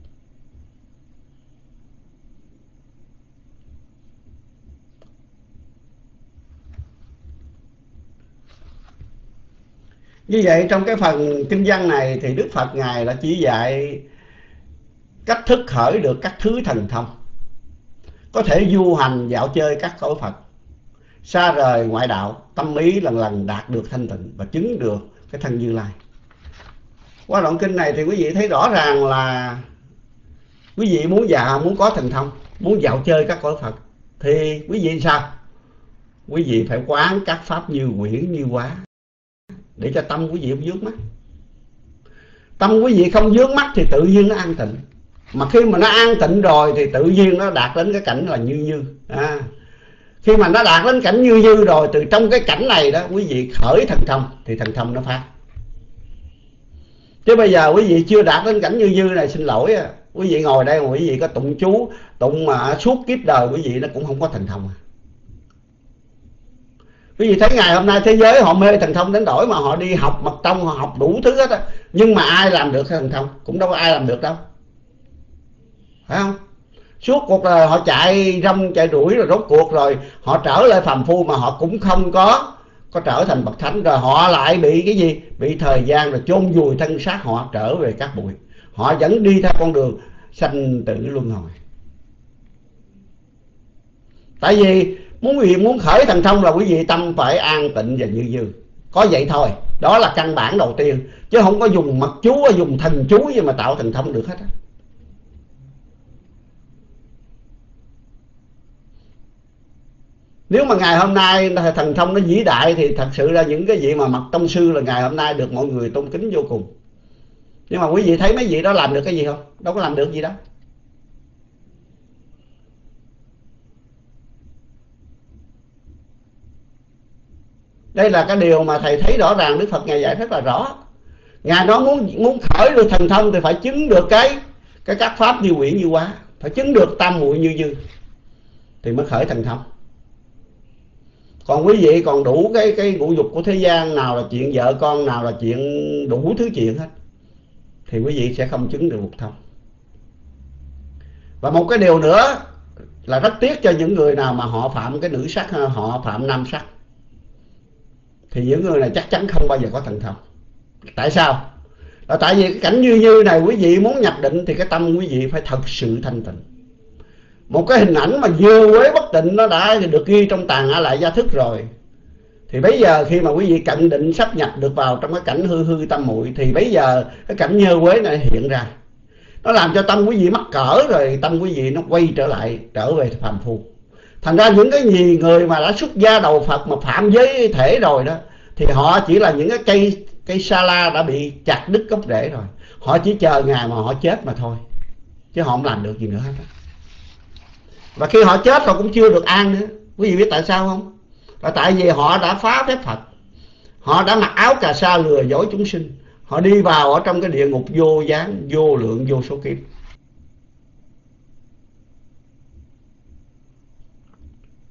Như vậy trong cái phần kinh văn này thì Đức Phật Ngài đã chỉ dạy cách thức khởi được các thứ thần thông, có thể du hành dạo chơi các cõi Phật, xa rời ngoại đạo, tâm ý lần lần đạt được thanh tịnh và chứng được cái thân Như Lai. Qua đoạn kinh này thì quý vị thấy rõ ràng là quý vị muốn dạ muốn có thần thông, muốn dạo chơi các cõi Phật thì quý vị sao? Quý vị phải quán các pháp như quyển như hóa để cho tâm quý vị không vướng mắc. Tâm quý vị không vướng mắc thì tự nhiên nó an tịnh. Mà khi mà nó an tịnh rồi thì tự nhiên nó đạt đến cái cảnh là như như. À, khi mà nó đạt đến cảnh như như rồi, từ trong cái cảnh này đó quý vị khởi thần thông thì thần thông nó phát. Chứ bây giờ quý vị chưa đạt đến cảnh như như này, xin lỗi, quý vị ngồi đây mà quý vị có tụng chú, tụng mà suốt kiếp đời quý vị nó cũng không có thần thông. Quý vị thấy ngày hôm nay thế giới họ mê thần thông đến đổi mà họ đi học mật tông, họ học đủ thứ hết á, nhưng mà ai làm được thần thông? Cũng đâu có ai làm được đâu, phải không? Suốt cuộc là họ chạy rong chạy đuổi rồi rốt cuộc rồi họ trở lại phàm phu mà họ cũng không có có trở thành bậc thánh, rồi họ lại bị cái gì? Bị thời gian rồi chôn vùi thân xác họ trở về các bụi. Họ vẫn đi theo con đường sanh tử luân hồi. Tại vì muốn quý vị muốn khởi thần thông là quý vị tâm phải an tịnh và như như. Có vậy thôi, đó là căn bản đầu tiên. Chứ không có dùng mật chú, dùng thần chú gì mà tạo thần thông được hết á. Nếu mà ngày hôm nay thần thông nó vĩ đại thì thật sự là những cái vị mà mật tông sư là ngày hôm nay được mọi người tôn kính vô cùng. Nhưng mà quý vị thấy mấy vị đó làm được cái gì không? Đâu có làm được gì đâu. Đây là cái điều mà thầy thấy rõ ràng Đức Phật Ngài dạy rất là rõ. Ngài nói muốn muốn khởi được thần thông thì phải chứng được cái cái các pháp như quyển như hóa, phải chứng được tam muội như như thì mới khởi thần thông. Còn quý vị còn đủ cái cái ngũ dục của thế gian, nào là chuyện vợ con, nào là chuyện đủ thứ chuyện hết, thì quý vị sẽ không chứng được một thông. Và một cái điều nữa là rất tiếc cho những người nào mà họ phạm cái nữ sắc, họ phạm nam sắc, thì những người này chắc chắn không bao giờ có thần thông. Tại sao? Là tại vì cái cảnh như như này quý vị muốn nhập định thì cái tâm quý vị phải thật sự thanh tịnh. Một cái hình ảnh mà dơ quế bất tịnh nó đã được ghi trong tàn A Lại Gia Thức rồi, thì bây giờ khi mà quý vị cận định sắp nhập được vào trong cái cảnh hư hư tâm muội, thì bây giờ cái cảnh nhơ quế này hiện ra, nó làm cho tâm quý vị mắc cỡ, rồi tâm quý vị nó quay trở lại, trở về phàm phu. Thành ra những cái gì người mà đã xuất gia đầu Phật mà phạm giới thể rồi đó, thì họ chỉ là những cái cây cây sa la đã bị chặt đứt gốc rễ rồi. Họ chỉ chờ ngày mà họ chết mà thôi, chứ họ không làm được gì nữa hết. Và khi họ chết họ cũng chưa được an nữa. Quý vị biết tại sao không? Là tại vì họ đã phá phép Phật, họ đã mặc áo cà sa lừa dối chúng sinh, họ đi vào ở trong cái địa ngục vô gián, vô lượng, vô số kiếp.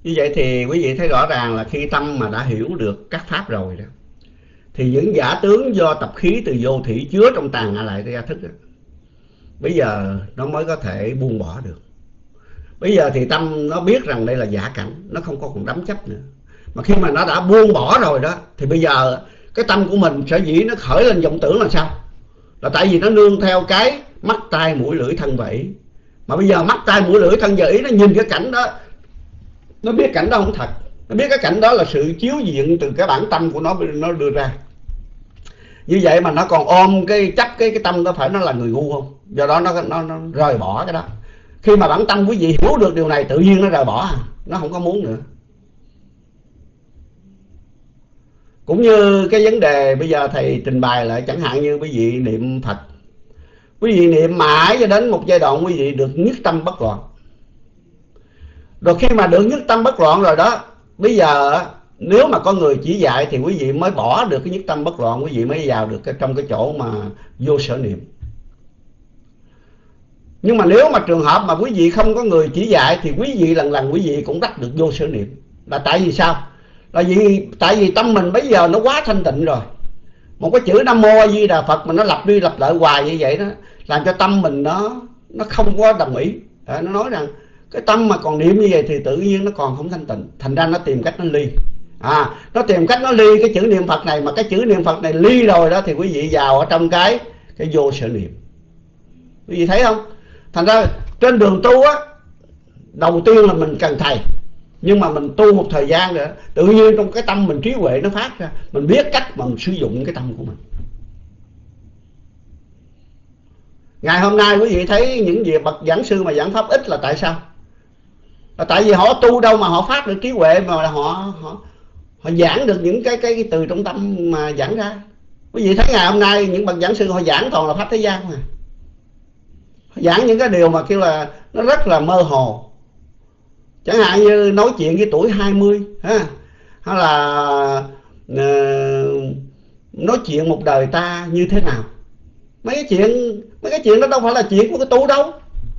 Như vậy thì quý vị thấy rõ ràng là khi tâm mà đã hiểu được các pháp rồi đó, thì những giả tướng do tập khí từ vô thủy chứa trong tàn ngã lại ra thức đó, bây giờ nó mới có thể buông bỏ được. Bây giờ thì tâm nó biết rằng đây là giả cảnh, nó không còn đắm chấp nữa. Mà khi mà nó đã buông bỏ rồi đó, thì bây giờ cái tâm của mình sở dĩ nó khởi lên vọng tưởng là sao? Là tại vì nó nương theo cái mắt tai mũi lưỡi thân và ý. Mà bây giờ mắt tai mũi lưỡi thân và ý nó nhìn cái cảnh đó, nó biết cảnh đó không thật, nó biết cái cảnh đó là sự chiếu diện từ cái bản tâm của nó nó đưa ra. Như vậy mà nó còn ôm cái chấp cái cái tâm đó, phải nó là người ngu không? Do đó nó nó, nó rời bỏ cái đó. Khi mà bản tâm quý vị hiểu được điều này, tự nhiên nó rời bỏ, nó không có muốn nữa. Cũng như cái vấn đề bây giờ thầy trình bày lại, chẳng hạn như quý vị niệm Phật, quý vị niệm mãi cho đến một giai đoạn quý vị được nhất tâm bất loạn. Rồi khi mà được nhất tâm bất loạn rồi đó, bây giờ nếu mà có người chỉ dạy thì quý vị mới bỏ được cái nhất tâm bất loạn, quý vị mới vào được cái, trong cái chỗ mà vô sở niệm. Nhưng mà nếu mà trường hợp mà quý vị không có người chỉ dạy thì quý vị lần lần quý vị cũng đắc được vô sở niệm. Là tại vì sao? Là vì tại vì tâm mình bây giờ nó quá thanh tịnh rồi. Một cái chữ Nam Mô A Di Đà Phật mà nó lặp đi lặp lại hoài như vậy đó, làm cho tâm mình nó nó không có đồng ý. Nó nói rằng cái tâm mà còn niệm như vậy thì tự nhiên nó còn không thanh tịnh, thành ra nó tìm cách nó ly. À, nó tìm cách nó ly cái chữ niệm Phật này, mà cái chữ niệm Phật này ly rồi đó thì quý vị vào ở trong cái cái vô sở niệm. Quý vị thấy không? Thành ra trên đường tu á, đầu tiên là mình cần thầy, nhưng mà mình tu một thời gian nữa, tự nhiên trong cái tâm mình trí huệ nó phát ra, mình biết cách mà mình sử dụng cái tâm của mình. Ngày hôm nay quý vị thấy những gì bậc giảng sư mà giảng pháp ít là tại sao? Là tại vì họ tu đâu mà họ phát được trí huệ, mà là họ họ họ giảng được những cái cái, cái từ trong tâm mà giảng ra. Quý vị thấy ngày hôm nay những bậc giảng sư họ giảng toàn là pháp thế gian mà. Họ giảng những cái điều mà kêu là nó rất là mơ hồ. Chẳng hạn như nói chuyện với tuổi hai mươi ha, hay là uh, nói chuyện một đời ta như thế nào. Mấy cái chuyện mấy cái chuyện đó đâu phải là chuyện của cái tu đâu.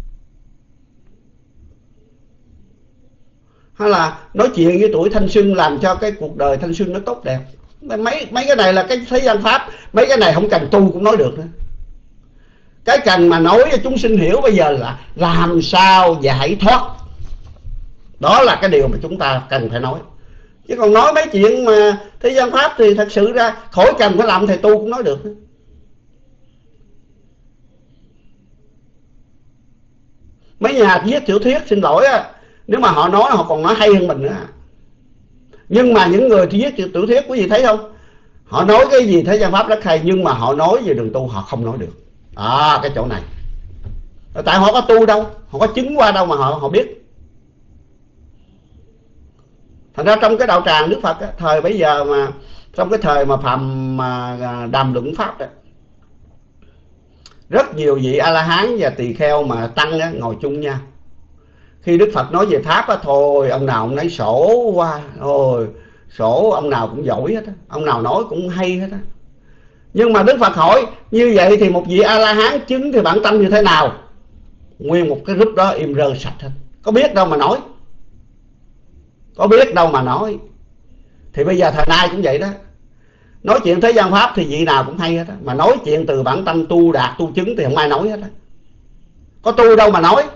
Hay là nói chuyện với tuổi thanh xuân làm cho cái cuộc đời thanh xuân nó tốt đẹp. Mấy mấy cái này là cái thế gian pháp, mấy cái này không cần tu cũng nói được nữa. Cái cần mà nói cho chúng sinh hiểu bây giờ là làm sao giải thoát. Đó là cái điều mà chúng ta cần phải nói. Chứ còn nói mấy chuyện mà thế gian pháp thì thật sự ra khỏi cần phải làm thầy tu cũng nói được. Mấy nhà viết tiểu thuyết xin lỗi á, nếu mà họ nói họ còn nói hay hơn mình nữa. Nhưng mà những người viết tiểu thuyết quý vị thấy không, họ nói cái gì thế gian pháp rất hay, nhưng mà họ nói về đường tu họ không nói được. À, cái chỗ này tại họ có tu đâu, họ có chứng qua đâu mà họ họ biết. Thành ra trong cái đạo tràng Đức Phật á, thời bấy giờ mà trong cái thời mà Phạm mà đàm luận pháp đó, rất nhiều vị A La Hán và tỳ kheo mà tăng á, ngồi chung nhau. Khi Đức Phật nói về pháp á, thôi ông nào ông nấy sổ qua, ôi sổ ông nào cũng giỏi hết á, ông nào nói cũng hay hết á. Nhưng mà Đức Phật hỏi như vậy thì một vị A La Hán chứng thì bản tâm như thế nào? Nguyên một cái group đó im rơ sạch hết, có biết đâu mà nói, có biết đâu mà nói. Thì bây giờ thời nay cũng vậy đó, nói chuyện thế gian pháp thì vị nào cũng hay hết á, mà nói chuyện từ bản tâm tu đạt tu chứng thì không ai nói hết á, có tu đâu mà nói.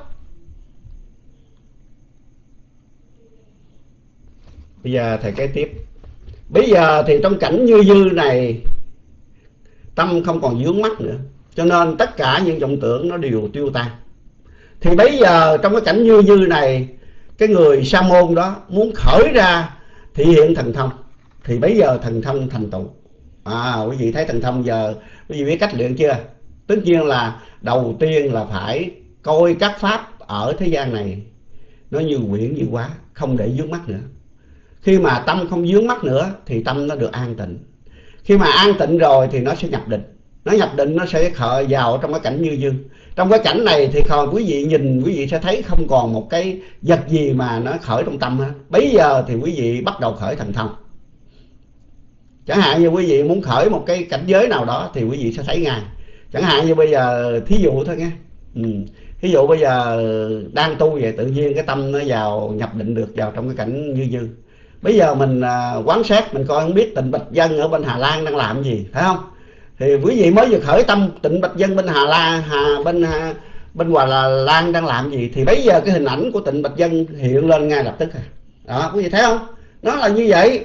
Bây giờ thầy kế tiếp. Bây giờ thì trong cảnh như dư này, tâm không còn vướng mắc nữa, cho nên tất cả những vọng tưởng nó đều tiêu tan. Thì bây giờ trong cái cảnh như dư này, cái người sa môn đó muốn khởi ra thị hiện thần thông, thì bây giờ thần thông thành tựu. À, quý vị thấy thần thông giờ quý vị biết cách luyện chưa? Tất nhiên là đầu tiên là phải coi các pháp ở thế gian này nó như quyển như hóa, không để vướng mắc nữa. Khi mà tâm không vướng mắc nữa thì tâm nó được an tịnh. Khi mà an tịnh rồi thì nó sẽ nhập định. Nó nhập định nó sẽ khởi vào trong cái cảnh như dương. Trong cái cảnh này thì còn quý vị nhìn, quý vị sẽ thấy không còn một cái vật gì mà nó khởi trong tâm hết. Bây giờ thì quý vị bắt đầu khởi thần thông. Chẳng hạn như quý vị muốn khởi một cái cảnh giới nào đó thì quý vị sẽ thấy ngay. Chẳng hạn như bây giờ thí dụ thôi nghe. Ừ. Ví dụ bây giờ đang tu vậy, tự nhiên cái tâm nó vào nhập định được vào trong cái cảnh như như. Bây giờ mình à, quán sát, mình coi không biết Tịnh Bạch Dân ở bên Hà Lan đang làm gì, phải không? Thì quý vị mới vừa khởi tâm Tịnh Bạch Dân bên Hà Lan, Hà bên Hà, bên Hòa Lan đang làm gì, thì bây giờ cái hình ảnh của Tịnh Bạch Dân hiện lên ngay lập tức. Đó, quý vị thấy không? Nó là như vậy.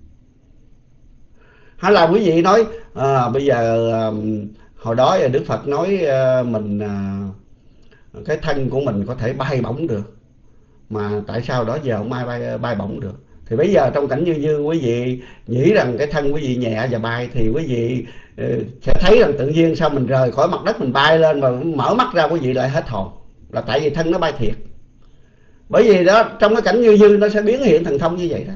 Hay là quý vị nói à, bây giờ à, hồi đó Đức Phật nói à, mình à, cái thân của mình có thể bay bổng được, mà tại sao đó giờ không ai bay, bay bổng được? Thì bây giờ trong cảnh như như quý vị nghĩ rằng cái thân quý vị nhẹ và bay, thì quý vị uh, sẽ thấy rằng tự nhiên sao mình rời khỏi mặt đất, mình bay lên và mở mắt ra quý vị lại hết hồn, là tại vì thân nó bay thiệt. Bởi vì đó trong cái cảnh như như nó sẽ biến hiện thần thông như vậy đó.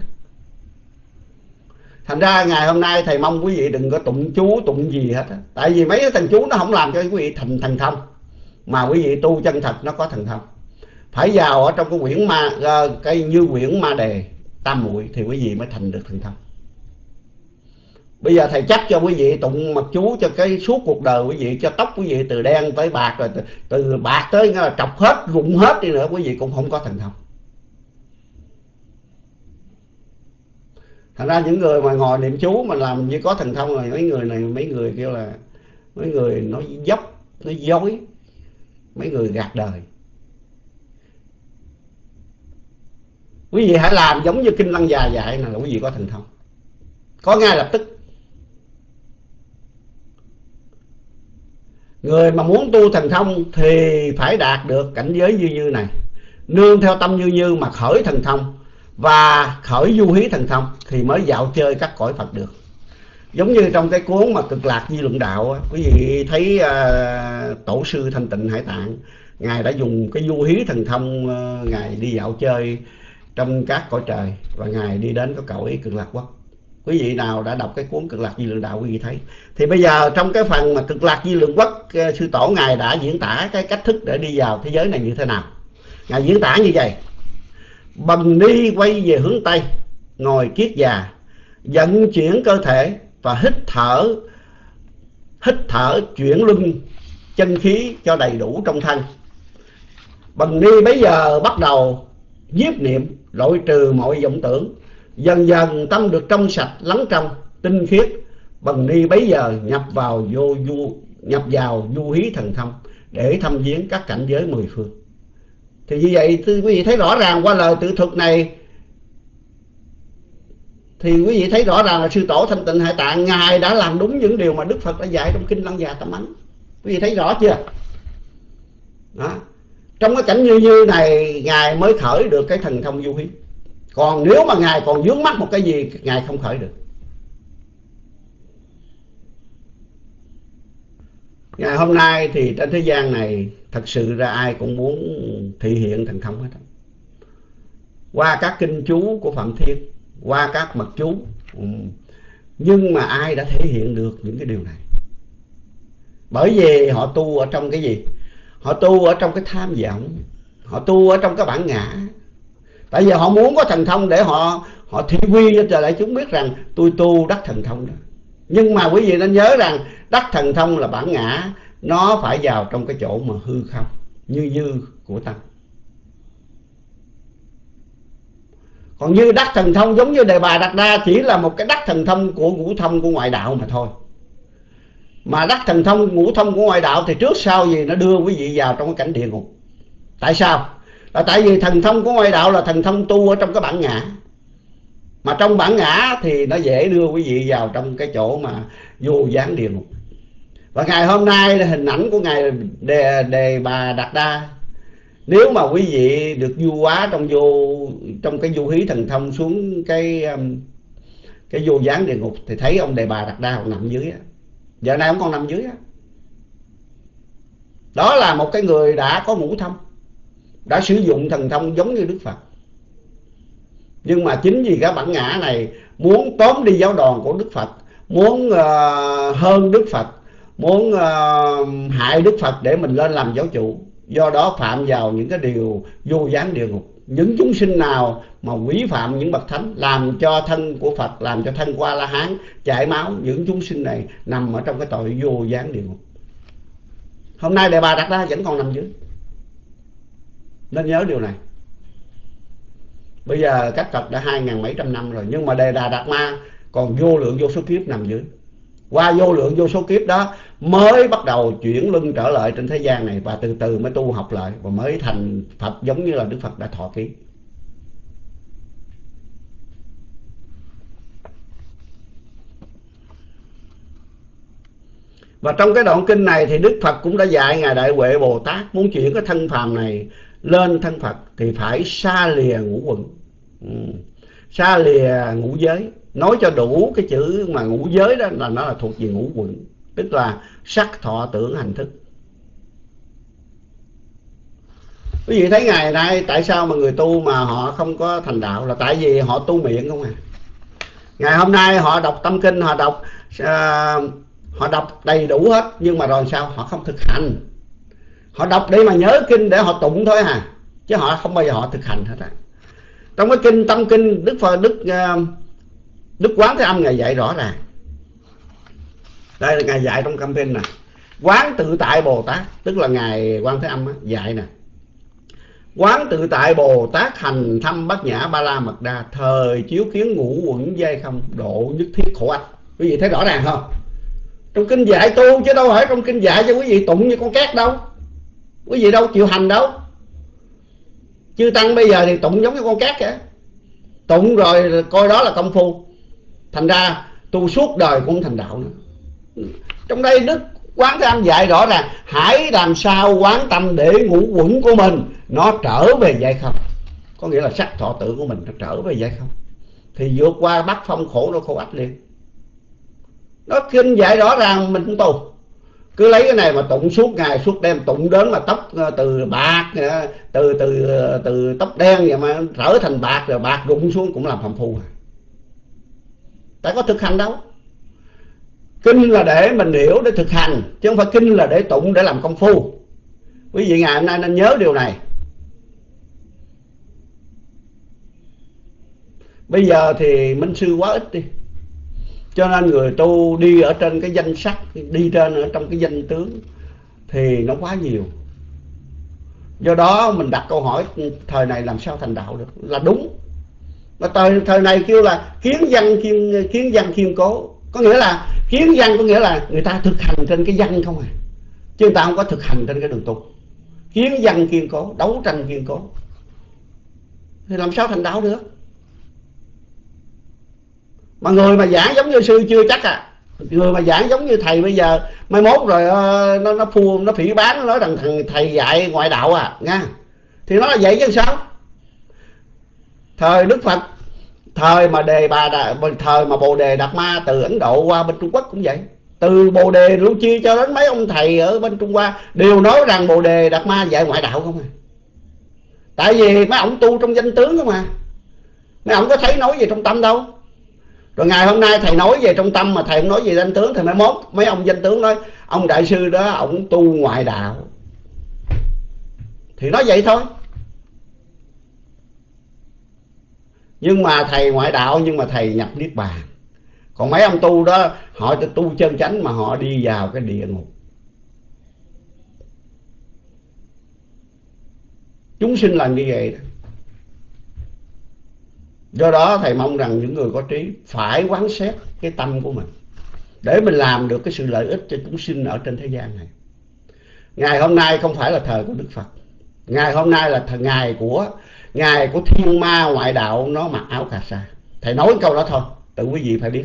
Thành ra ngày hôm nay thầy mong quý vị đừng có tụng chú tụng gì hết á, tại vì mấy cái thần chú nó không làm cho quý vị thành thần thông, mà quý vị tu chân thật nó có thần thông. Phải vào ở trong cái quyển ma cái như quyển ma đề tam muội thì quý vị mới thành được thần thông. Bây giờ thầy chắc cho quý vị tụng mật chú cho cái suốt cuộc đời quý vị, cho tóc quý vị từ đen tới bạc, rồi từ, từ bạc tới là trọc hết, rụng hết đi nữa, quý vị cũng không có thần thông. Thành ra những người mà ngồi niệm chú mà làm như có thần thông rồi, mấy người này mấy người kêu là mấy người nói dốc, nói dối, mấy người gạt đời. Quý vị hãy làm giống như Kinh Lăng Già dạy là quý vị có thần thông, có ngay lập tức. Người mà muốn tu thần thông thì phải đạt được cảnh giới như như này, nương theo tâm như như mà khởi thần thông và khởi du hí thần thông thì mới dạo chơi các cõi Phật được. Giống như trong cái cuốn mà Cực Lạc Di Luận Đạo, quý vị thấy uh, Tổ sư Thanh Tịnh Hải Tạng, ngài đã dùng cái du hí thần thông, uh, ngài đi dạo chơi trong các cõi trời và ngài đi đến cái cõi Cực Lạc Quốc. Quý vị nào đã đọc cái cuốn Cực Lạc Di Luận Đạo quý vị thấy. Thì bây giờ trong cái phần mà Cực Lạc Di Luận Quốc, sư tổ ngài đã diễn tả cái cách thức để đi vào thế giới này như thế nào. Ngài diễn tả như vậy: bần ni quay về hướng Tây, ngồi kiết già, vận chuyển cơ thể và hít thở, hít thở chuyển luân chân khí cho đầy đủ trong thân. Bần ni bấy giờ bắt đầu nhiếp niệm, loại trừ mọi vọng tưởng, dần dần tâm được trong sạch lắng trong tinh khiết. Bần ni bấy giờ nhập vào vô du nhập vào du hí thần thông để thăm viếng các cảnh giới mười phương. Thì như vậy thì quý vị thấy rõ ràng qua lời tự thuật này, thì quý vị thấy rõ ràng là sư tổ Thanh Tịnh Hải Tạng ngài đã làm đúng những điều mà Đức Phật đã dạy trong Kinh Lăng Già Tam Ấn. Quý vị thấy rõ chưa? Đó. Trong cái cảnh như như này ngài mới khởi được cái thần thông du hí. Còn nếu mà ngài còn vướng mắc một cái gì, ngài không khởi được. Ngày hôm nay thì trên thế gian này thật sự ra ai cũng muốn thị hiện thần thông hết. Qua các kinh chú của Phạm Thiên, qua các mật chú, nhưng mà ai đã thể hiện được những cái điều này? Bởi vì họ tu ở trong cái gì? Họ tu ở trong cái tham vọng, họ tu ở trong cái bản ngã. Tại vì họ muốn có thần thông để họ họ thị quy cho trời đại chúng biết rằng tôi tu đắc thần thông đó. Nhưng mà quý vị nên nhớ rằng đắc thần thông là bản ngã, nó phải vào trong cái chỗ mà hư không, như như của tâm. Còn như đắc thần thông giống như Đề Bà Đạt Đa chỉ là một cái đắc thần thông của ngũ thông của ngoại đạo mà thôi. Mà đắc thần thông ngũ thông của ngoại đạo thì trước sau gì nó đưa quý vị vào trong cái cảnh địa ngục. Tại sao? Là tại vì thần thông của ngoại đạo là thần thông tu ở trong cái bản ngã. Mà trong bản ngã thì nó dễ đưa quý vị vào trong cái chỗ mà vô gián địa ngục. Và ngày hôm nay là hình ảnh của ngài Đề, Đề Bà Đạt Đa. Nếu mà quý vị được du hóa trong vô trong cái du hí thần thông xuống cái cái vô gián địa ngục thì thấy ông Đề Bà Đạt Đa còn nằm dưới á. Giờ này ông còn nằm dưới á. Đó là một cái người đã có ngũ thông, đã sử dụng thần thông giống như Đức Phật. Nhưng mà chính vì cái bản ngã này muốn tóm đi giáo đoàn của Đức Phật, muốn uh, hơn Đức Phật, muốn uh, hại Đức Phật để mình lên làm giáo chủ, do đó phạm vào những cái điều vô gián địa ngục. Những chúng sinh nào mà quỷ phạm những bậc thánh, làm cho thân của Phật, làm cho thân của A La Hán chảy máu, những chúng sinh này nằm ở trong cái tội vô gián địa ngục. Hôm nay Đề Bà Đạt Đa vẫn còn nằm dưới. Nên nhớ điều này. Bây giờ cách Phật đã hai ngàn mấy trăm năm rồi, nhưng mà Đề Đà Đạt Ma còn vô lượng vô số kiếp nằm dưới. Qua vô lượng vô số kiếp đó mới bắt đầu chuyển lưng trở lại trên thế gian này, và từ từ mới tu học lại và mới thành Phật, giống như là Đức Phật đã thọ ký. Và trong cái đoạn kinh này thì Đức Phật cũng đã dạy Ngài Đại Huệ Bồ Tát muốn chuyển cái thân phàm này lên thân Phật thì phải xa lìa ngũ quẩn, ừ. xa lìa ngũ giới. Nói cho đủ cái chữ mà ngũ giới đó là nó là thuộc về ngũ quẩn, tức là sắc thọ tưởng hành thức. Quý vị thấy ngày nay tại sao mà người tu mà họ không có thành đạo, là tại vì họ tu miệng không à. Ngày hôm nay họ đọc tâm kinh, họ đọc uh, họ đọc đầy đủ hết, nhưng mà rồi sao? Họ không thực hành. Họ đọc để mà nhớ kinh để họ tụng thôi à, chứ họ không bao giờ họ thực hành hết à. Trong cái kinh tâm kinh, Đức Phật Đức uh, Đức Quán Thế Âm Ngài dạy rõ ràng. Đây là Ngài dạy trong cam kinh nè. Quán tự tại Bồ Tát, tức là Ngài Quán Thế Âm á, dạy nè. Quán tự tại Bồ Tát hành thâm bát nhã ba la mật đa, thời chiếu kiến ngũ uẩn giai không, độ nhất thiết khổ ách. Quý vị thấy rõ ràng không? Trong kinh dạy tu chứ đâu phải trong kinh dạy cho quý vị tụng như con cát đâu. Quý vị đâu chịu hành đâu. Chư tăng bây giờ thì tụng giống như con cát kìa. Tụng rồi coi đó là công phu. Thành ra tu suốt đời cũng thành đạo nữa. Trong đây Đức Quán Thế Âm dạy rõ ràng hãy làm sao quán tâm để ngũ uẩn của mình nó trở về giai không. Có nghĩa là sắc thọ tưởng của mình nó trở về giai không, thì vượt qua bát phong khổ nó khổ ách liền. Nó kinh dạy rõ ràng mình cũng tu. Cứ lấy cái này mà tụng suốt ngày suốt đêm, tụng đến mà tóc từ bạc, từ từ từ tóc đen vậy mà trở thành bạc, rồi bạc rụng xuống cũng làm phàm phu. Tại có thực hành đâu. Kinh là để mình hiểu, để thực hành, chứ không phải kinh là để tụng để làm công phu. Quý vị ngày hôm nay nên nhớ điều này. Bây giờ thì minh sư quá ít đi, cho nên người tu đi ở trên cái danh sắc, đi trên ở trong cái danh tướng thì nó quá nhiều. Do đó mình đặt câu hỏi thời này làm sao thành đạo được là đúng. Mà thời, thời này kêu là kiến văn kiên, kiến văn kiên cố. Có nghĩa là kiến văn có nghĩa là người ta thực hành trên cái văn không à, chứ người ta không có thực hành trên cái đường tu. Kiến văn kiên cố, đấu tranh kiên cố, thì làm sao thành đạo được. Mà người mà giảng giống như sư chưa chắc à. Người mà giảng giống như thầy bây giờ mai mốt rồi uh, nó nó phu nó phỉ bán, nó nói rằng thằng thầy dạy ngoại đạo à nha, thì nó là vậy chứ sao. Thời Đức Phật, thời mà đề bà đà, thời mà Bồ Đề Đạt Ma từ Ấn Độ qua bên Trung Quốc cũng vậy. Từ Bồ Đề Lưu Chi cho đến mấy ông thầy ở bên Trung Hoa đều nói rằng Bồ Đề Đạt Ma dạy ngoại đạo không à. Tại vì mấy ông tu trong danh tướng không à, mấy ông có thấy nói về trong tâm đâu. Rồi ngày hôm nay thầy nói về trong tâm mà thầy không nói về danh tướng, thì mai mốt mấy ông danh tướng nói ông đại sư đó ông tu ngoại đạo, thì nói vậy thôi. Nhưng mà thầy ngoại đạo, nhưng mà thầy nhập niết bàn. Còn mấy ông tu đó họ tu chân chánh mà họ đi vào cái địa ngục. Chúng sinh là như vậy đó. Do đó thầy mong rằng những người có trí phải quán xét cái tâm của mình, để mình làm được cái sự lợi ích cho chúng sinh ở trên thế gian này. Ngày hôm nay không phải là thời của Đức Phật. Ngày hôm nay là thời ngày của ngày của thiên ma ngoại đạo, nó mặc áo cà sa. Thầy nói câu đó thôi, tự quý vị phải biết.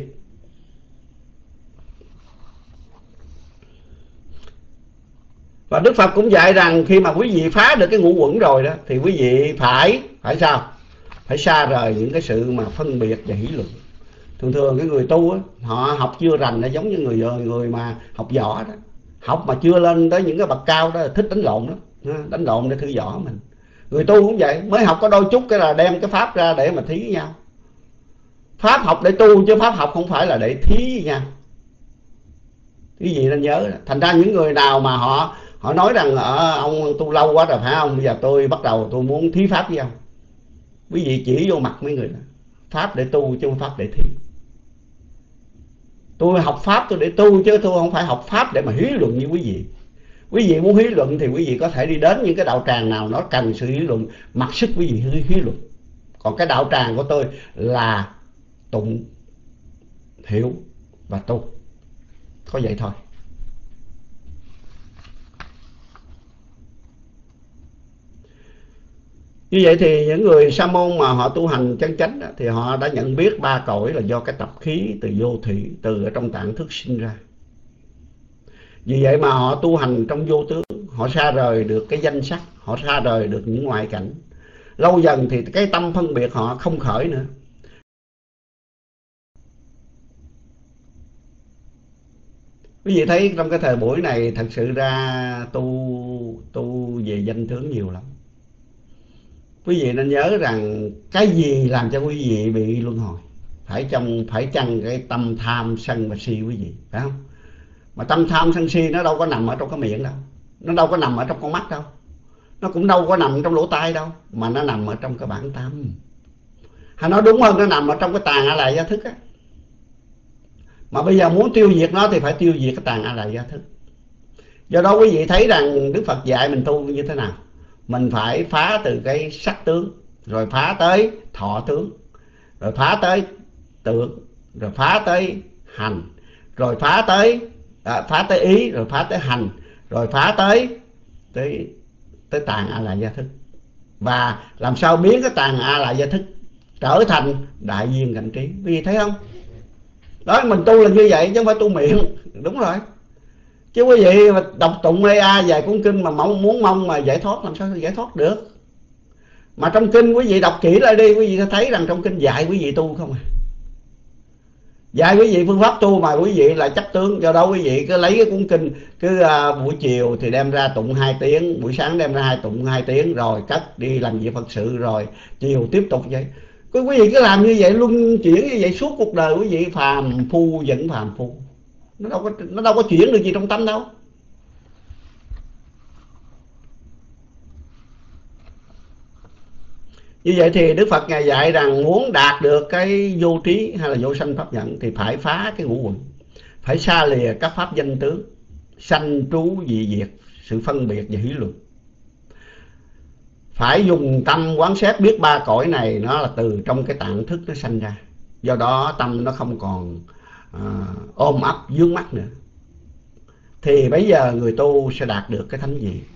Và Đức Phật cũng dạy rằng khi mà quý vị phá được cái ngũ uẩn rồi đó, thì quý vị phải phải sao? Phải xa rời những cái sự mà phân biệt và hỷ luận. Thường thường cái người tu á, họ học chưa rành là giống như người người mà học võ đó. Học mà chưa lên tới những cái bậc cao đó là thích đánh lộn đó, đánh lộn để thư võ mình. Người tu cũng vậy, mới học có đôi chút cái là đem cái pháp ra để mà thí với nhau. Pháp học để tu chứ pháp học không phải là để thí với nhau. Cái gì nên nhớ đó. Thành ra những người nào mà họ họ nói rằng ở ông tu lâu quá rồi phải không, bây giờ tôi bắt đầu tôi muốn thí pháp với ông. Quý vị chỉ vô mặt mấy người đó. Pháp để tu chứ không pháp để thí. Tôi học pháp tôi để tu chứ tôi không phải học pháp để mà hí luận như quý vị. Quý vị muốn hí luận thì quý vị có thể đi đến những cái đạo tràng nào nó cần sự hí luận, mặc sức quý vị hí, hí luận. Còn cái đạo tràng của tôi là tụng, hiểu và tu, có vậy thôi. Như vậy thì những người sa môn mà họ tu hành chân chánh đó, thì họ đã nhận biết ba cõi là do cái tập khí từ vô thủy, từ ở trong tạng thức sinh ra. Vì vậy mà họ tu hành trong vô tướng, họ xa rời được cái danh sắc, họ xa rời được những ngoại cảnh. Lâu dần thì cái tâm phân biệt họ không khởi nữa. Quý vị thấy trong cái thời buổi này thật sự ra tu tu về danh tướng nhiều lắm. Quý vị nên nhớ rằng cái gì làm cho quý vị bị luân hồi? Phải trong phải chăng cái tâm tham sân và si quý vị, phải không? Mà tâm tham sân si nó đâu có nằm ở trong cái miệng đâu, nó đâu có nằm ở trong con mắt đâu, nó cũng đâu có nằm trong lỗ tai đâu, mà nó nằm ở trong cái bản tâm. Hay nói đúng hơn, nó nằm ở trong cái tàn A Lại Gia Thức á. Mà bây giờ muốn tiêu diệt nó thì phải tiêu diệt cái tàn A Lại Gia Thức. Do đó quý vị thấy rằng Đức Phật dạy mình tu như thế nào? Mình phải phá từ cái sắc tướng, rồi phá tới thọ tướng, rồi phá tới tưởng, rồi phá tới hành, rồi phá tới à, phá tới ý, rồi phá tới hành, rồi phá tới tới tới tàn A Lại Gia Thức. Và làm sao biến cái tàn A Lại Gia Thức trở thành đại viên cảnh trí. Quý vị thấy không? Đó, mình tu là như vậy chứ không phải tu miệng. Đúng rồi. Chứ quý vị mà đọc tụng lê a vài cuốn kinh mà mong muốn mong mà giải thoát, làm sao giải thoát được? Mà trong kinh quý vị đọc kỹ lại đi, quý vị sẽ thấy rằng trong kinh dạy quý vị tu không à. Dạy quý vị phương pháp tu mà quý vị lại chấp tướng. Do đó quý vị cứ lấy cái cuốn kinh, cứ uh, buổi chiều thì đem ra tụng hai tiếng, buổi sáng đem ra hai tụng hai tiếng, rồi cất đi làm việc Phật sự, rồi chiều tiếp tục vậy. Quý vị cứ làm như vậy, luân chuyển như vậy suốt cuộc đời quý vị, phàm phu vẫn phàm phu. Nó đâu có, nó đâu có chuyển được gì trong tâm đâu. Như vậy thì Đức Phật Ngài dạy rằng muốn đạt được cái vô trí hay là vô sanh pháp nhận thì phải phá cái ngũ uẩn, phải xa lìa các pháp danh tướng, sanh trú dị diệt, sự phân biệt và hí luận. Phải dùng tâm quán xét biết ba cõi này nó là từ trong cái tạng thức nó sanh ra. Do đó tâm nó không còn à, ôm ấp vướng mắc nữa. Thì bây giờ người tu sẽ đạt được cái thánh vị.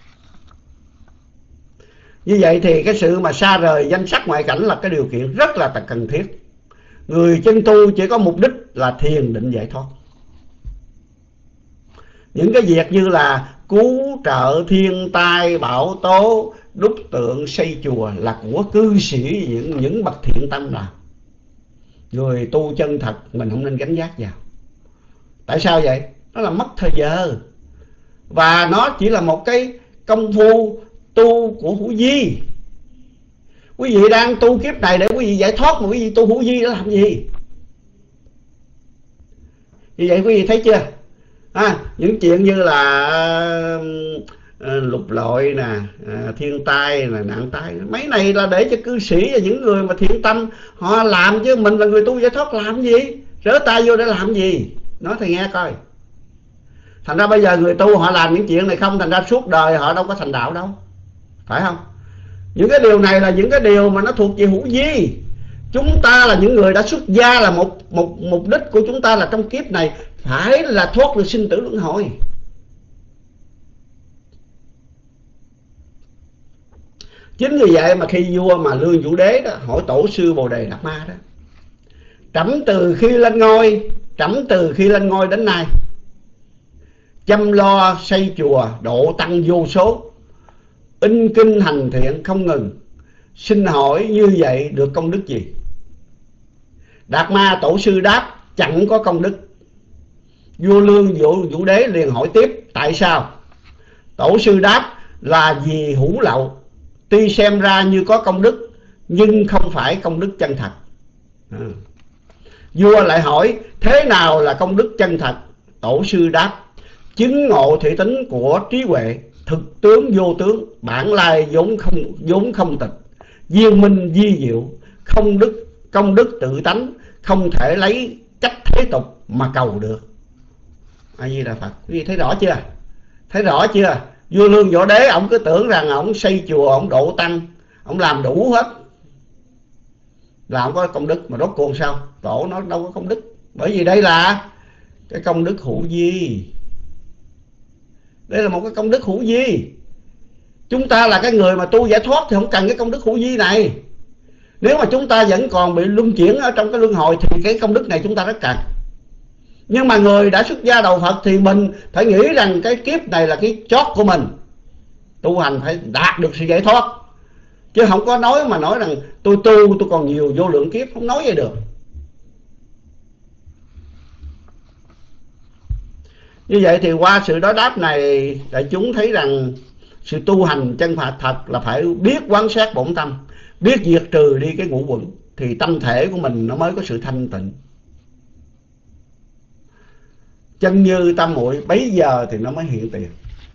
Như vậy thì cái sự mà xa rời danh sắc ngoại cảnh là cái điều kiện rất là cần thiết. Người chân tu chỉ có mục đích là thiền định giải thoát. Những cái việc như là cứu trợ thiên tai bão tố, đúc tượng xây chùa là của cư sĩ, những, những bậc thiện tâm nào. Người tu chân thật mình không nên gánh vác vào. Tại sao vậy? Nó là mất thời giờ. Và nó chỉ là một cái công phu tu của hữu vi. Quý vị đang tu kiếp này để quý vị giải thoát, mà quý vị tu hữu vi để làm gì? Như vậy quý vị thấy chưa? À, những chuyện như là à, lục lội nè, à, thiên tai nè, nạn tai, mấy này là để cho cư sĩ và những người mà thiện tâm họ làm, chứ mình là người tu giải thoát làm gì? Rỡ tay vô để làm gì? Nói thầy nghe coi. Thành ra bây giờ người tu họ làm những chuyện này không, thành ra suốt đời họ đâu có thành đạo đâu, phải không? Những cái điều này là những cái điều mà nó thuộc về hữu vi. Chúng ta là những người đã xuất gia, là một một mục đích của chúng ta là trong kiếp này phải là thoát được sinh tử luân hồi. Chính vì vậy mà khi vua mà Lương Vũ Đế đó hỏi tổ sư Bồ Đề Đạt Ma đó: trẫm từ khi lên ngôi, trẫm từ khi lên ngôi đến nay chăm lo xây chùa độ tăng vô số, in kinh hành thiện không ngừng, xin hỏi như vậy được công đức gì? Đạt Ma tổ sư đáp: chẳng có công đức. Vua Lương Vũ, Vũ Đế liền hỏi tiếp: tại sao? Tổ sư đáp: là vì hữu lậu, tuy xem ra như có công đức nhưng không phải công đức chân thật. À. Vua lại hỏi: thế nào là công đức chân thật? Tổ sư đáp: chứng ngộ thị tính của trí huệ, thực tướng vô tướng, bản lai vốn không vốn không tịch, viên minh di diệu, không đức công đức tự tánh, không thể lấy cách thế tục mà cầu được. A Di Đà Phật. Quý vị thấy rõ chưa? Thấy rõ chưa? Vua Lương Võ Đế ông cứ tưởng rằng ông xây chùa, ông độ tăng, ông làm đủ hết là ông có công đức, mà rốt cuộc sao? Tổ nó đâu có công đức. Bởi vì đây là cái công đức hữu vi. Đây là một cái công đức hữu vi. Chúng ta là cái người mà tu giải thoát thì không cần cái công đức hữu vi này. Nếu mà chúng ta vẫn còn bị luân chuyển ở trong cái luân hồi thì cái công đức này chúng ta rất cần. Nhưng mà người đã xuất gia đầu Phật thì mình phải nghĩ rằng cái kiếp này là cái chót của mình. Tu hành phải đạt được sự giải thoát. Chứ không có nói mà nói rằng tôi tu tôi còn nhiều vô lượng kiếp, không nói vậy được. Như vậy thì qua sự đối đáp này, đại chúng thấy rằng sự tu hành chân Phật thật là phải biết quán sát bổn tâm, biết diệt trừ đi cái ngũ uẩn, thì tâm thể của mình nó mới có sự thanh tịnh. Chân như tâm muội bấy giờ thì nó mới hiện tiền.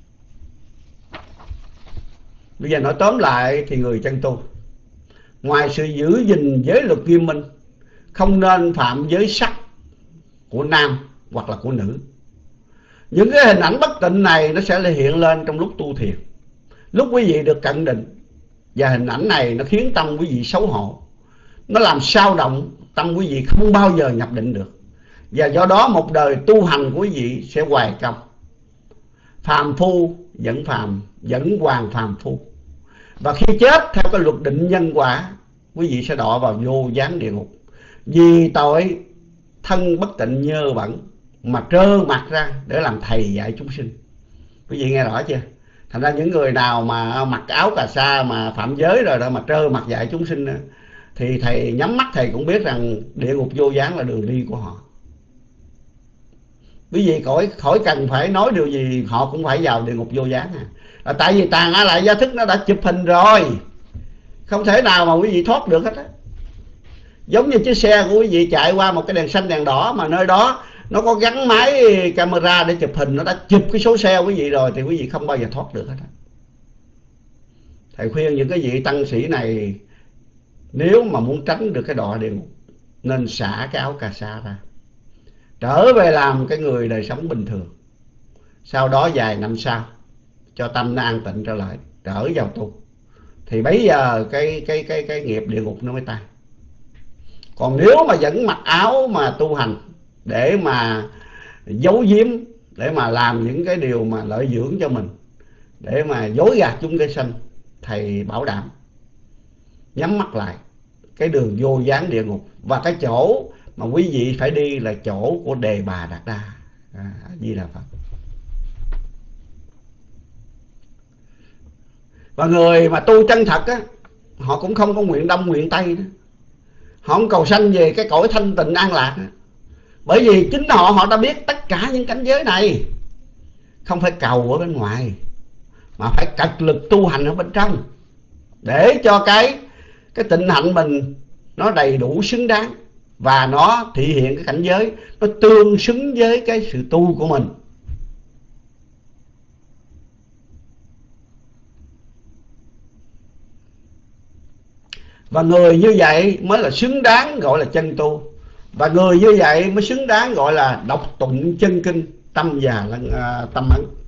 Bây giờ nói tóm lại thì người chân tu, ngoài sự giữ gìn giới luật nghiêm minh, không nên phạm giới sắc của nam hoặc là của nữ. Những cái hình ảnh bất tịnh này nó sẽ hiện lên trong lúc tu thiền, lúc quý vị được cận định. Và hình ảnh này nó khiến tâm quý vị xấu hổ, nó làm sao động tâm quý vị, không bao giờ nhập định được. Và do đó một đời tu hành của quý vị sẽ hoài công. Phàm phu vẫn phàm, vẫn hoàn phàm phu. Và khi chết theo cái luật định nhân quả, quý vị sẽ đọa vào vô gián địa ngục. Vì tội thân bất tịnh nhơ bẩn mà trơ mặt ra để làm thầy dạy chúng sinh. Quý vị nghe rõ chưa? Thành ra những người nào mà mặc áo cà sa mà phạm giới rồi đó mà trơ mặt dạy chúng sinh, thì thầy nhắm mắt thầy cũng biết rằng địa ngục vô gián là đường đi của họ. Quý vị khỏi, khỏi cần phải nói điều gì, họ cũng phải vào địa ngục vô gián à. Là tại vì tàn á lại gia thức nó đã chụp hình rồi, không thể nào mà quý vị thoát được hết á. Giống như chiếc xe của quý vị chạy qua một cái đèn xanh đèn đỏ mà nơi đó nó có gắn máy camera để chụp hình, nó đã chụp cái số xe quý vị rồi thì quý vị không bao giờ thoát được hết á. Thầy khuyên những cái vị tăng sĩ này, nếu mà muốn tránh được cái đọa địa ngục, nên xả cái áo cà sa ra, trở về làm cái người đời sống bình thường. Sau đó vài năm sau cho tâm nó an tịnh trở lại, trở vào tu, thì bấy giờ cái cái cái cái nghiệp địa ngục nó mới tan. Còn nếu mà vẫn mặc áo mà tu hành để mà giấu giếm, để mà làm những cái điều mà lợi dưỡng cho mình, để mà dối gạt chúng cái sanh, thầy bảo đảm nhắm mắt lại cái đường vô gián địa ngục. Và cái chỗ mà quý vị phải đi là chỗ của Đề Bà Đạt Đa. À, Di Đà Phật. Và người mà tu chân thật á, họ cũng không có nguyện đông nguyện tây đó. Họ không cầu sanh về cái cõi thanh tịnh an lạc đó. Bởi vì chính họ họ đã biết tất cả những cảnh giới này. Không phải cầu ở bên ngoài, mà phải cật lực tu hành ở bên trong, để cho cái cái tịnh hạnh mình nó đầy đủ xứng đáng, và nó thể hiện cái cảnh giới nó tương xứng với cái sự tu của mình. Và người như vậy mới là xứng đáng gọi là chân tu. Và người như vậy mới xứng đáng gọi là đọc tụng chân kinh tâm già tâm ấn.